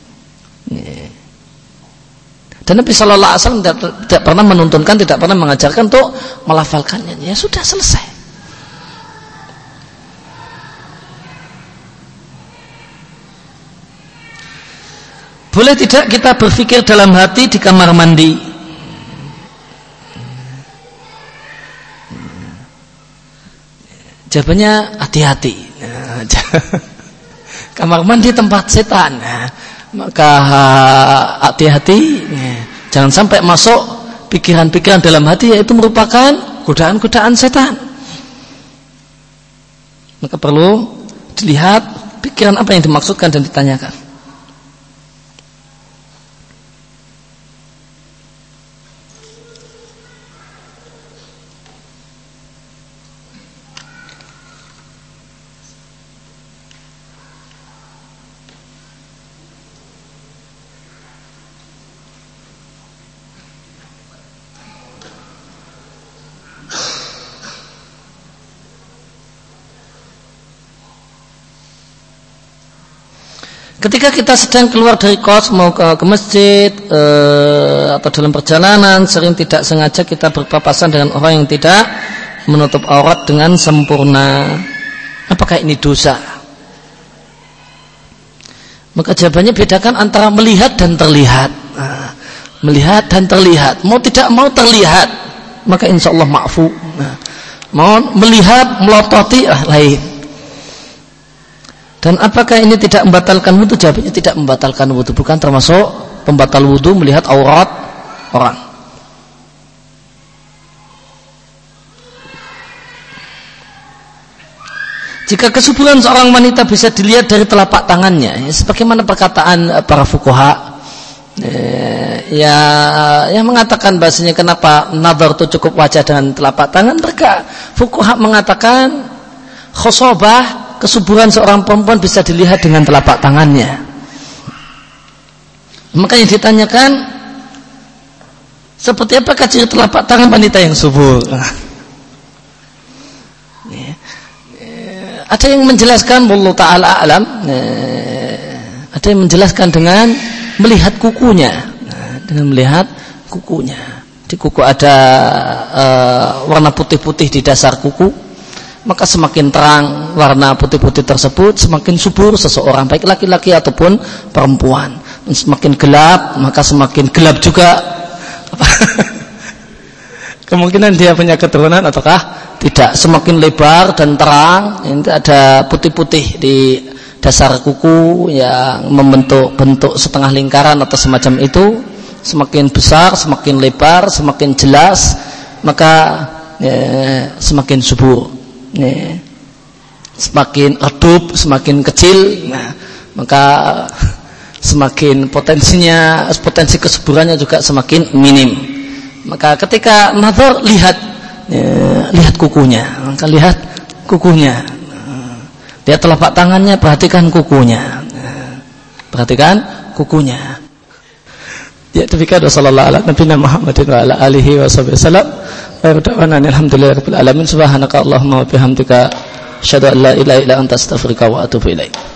Dan Nabi Shallallahu Alaihi Wasallam tidak, tidak pernah menuntunkan, tidak pernah mengajarkan untuk melafalkannya. Ya sudah, selesai. Boleh tidak kita berpikir dalam hati di kamar mandi? Jawabannya hati-hati. Nah, kamar mandi tempat setan. Nah, maka hati-hati. Nah, jangan sampai masuk pikiran-pikiran dalam hati, yaitu merupakan godaan-godaan setan. Maka perlu dilihat pikiran apa yang dimaksudkan dan ditanyakan. Ketika kita sedang keluar dari kos mau ke, ke masjid e, atau dalam perjalanan, sering tidak sengaja kita berpapasan dengan orang yang tidak menutup aurat dengan sempurna. Apakah ini dosa? Maka jawabannya bedakan antara melihat dan terlihat. Nah, melihat dan terlihat. Mau tidak mau terlihat, maka insya Allah ma'fu. Nah, mau melihat melototi ah, lain. Dan apakah ini tidak membatalkan wudu? Jawabannya tidak membatalkan wudu, bukan termasuk pembatal wudu melihat aurat orang. Jika kesuburan seorang wanita bisa dilihat dari telapak tangannya, ya, sebagaimana perkataan para fuqaha ya, yang mengatakan bahasanya kenapa nazar itu cukup wajah dengan telapak tangan, mereka fuqaha mengatakan khosobah, kesuburan seorang perempuan bisa dilihat dengan telapak tangannya. Maka yang ditanyakan, seperti apakah ciri telapak tangan wanita yang subur? Ada yang menjelaskan, wallahu ta'ala a'lam, ada yang menjelaskan dengan melihat kukunya, dengan melihat kukunya. Di kuku ada uh, warna putih-putih di dasar kuku. Maka semakin terang warna putih-putih tersebut, semakin subur seseorang, baik laki-laki ataupun perempuan. Dan semakin gelap, maka semakin gelap juga kemungkinan dia punya keturunan ataukah tidak. Semakin lebar dan terang, ini ada putih-putih di dasar kuku yang membentuk bentuk setengah lingkaran atau semacam itu. Semakin besar, semakin lebar, semakin jelas, maka ya, semakin subur. Nih, semakin redup, semakin kecil, nah, maka semakin potensinya, potensi kesuburannya juga semakin minim. Maka ketika nazar, lihat, ya, lihat kukunya, maka lihat kukunya, lihat telapak tangannya, perhatikan kukunya, perhatikan kukunya. Ya, demikian wasallallahu ala nabiyina Muhammadin wa ala alihi wasallam. Wa ta'ala alhamdulillahirabbil alamin. Subhanaka Allahumma wa bihamdika asyhadu an la ilaha illa anta astaghfiruka wa atubu ilaik.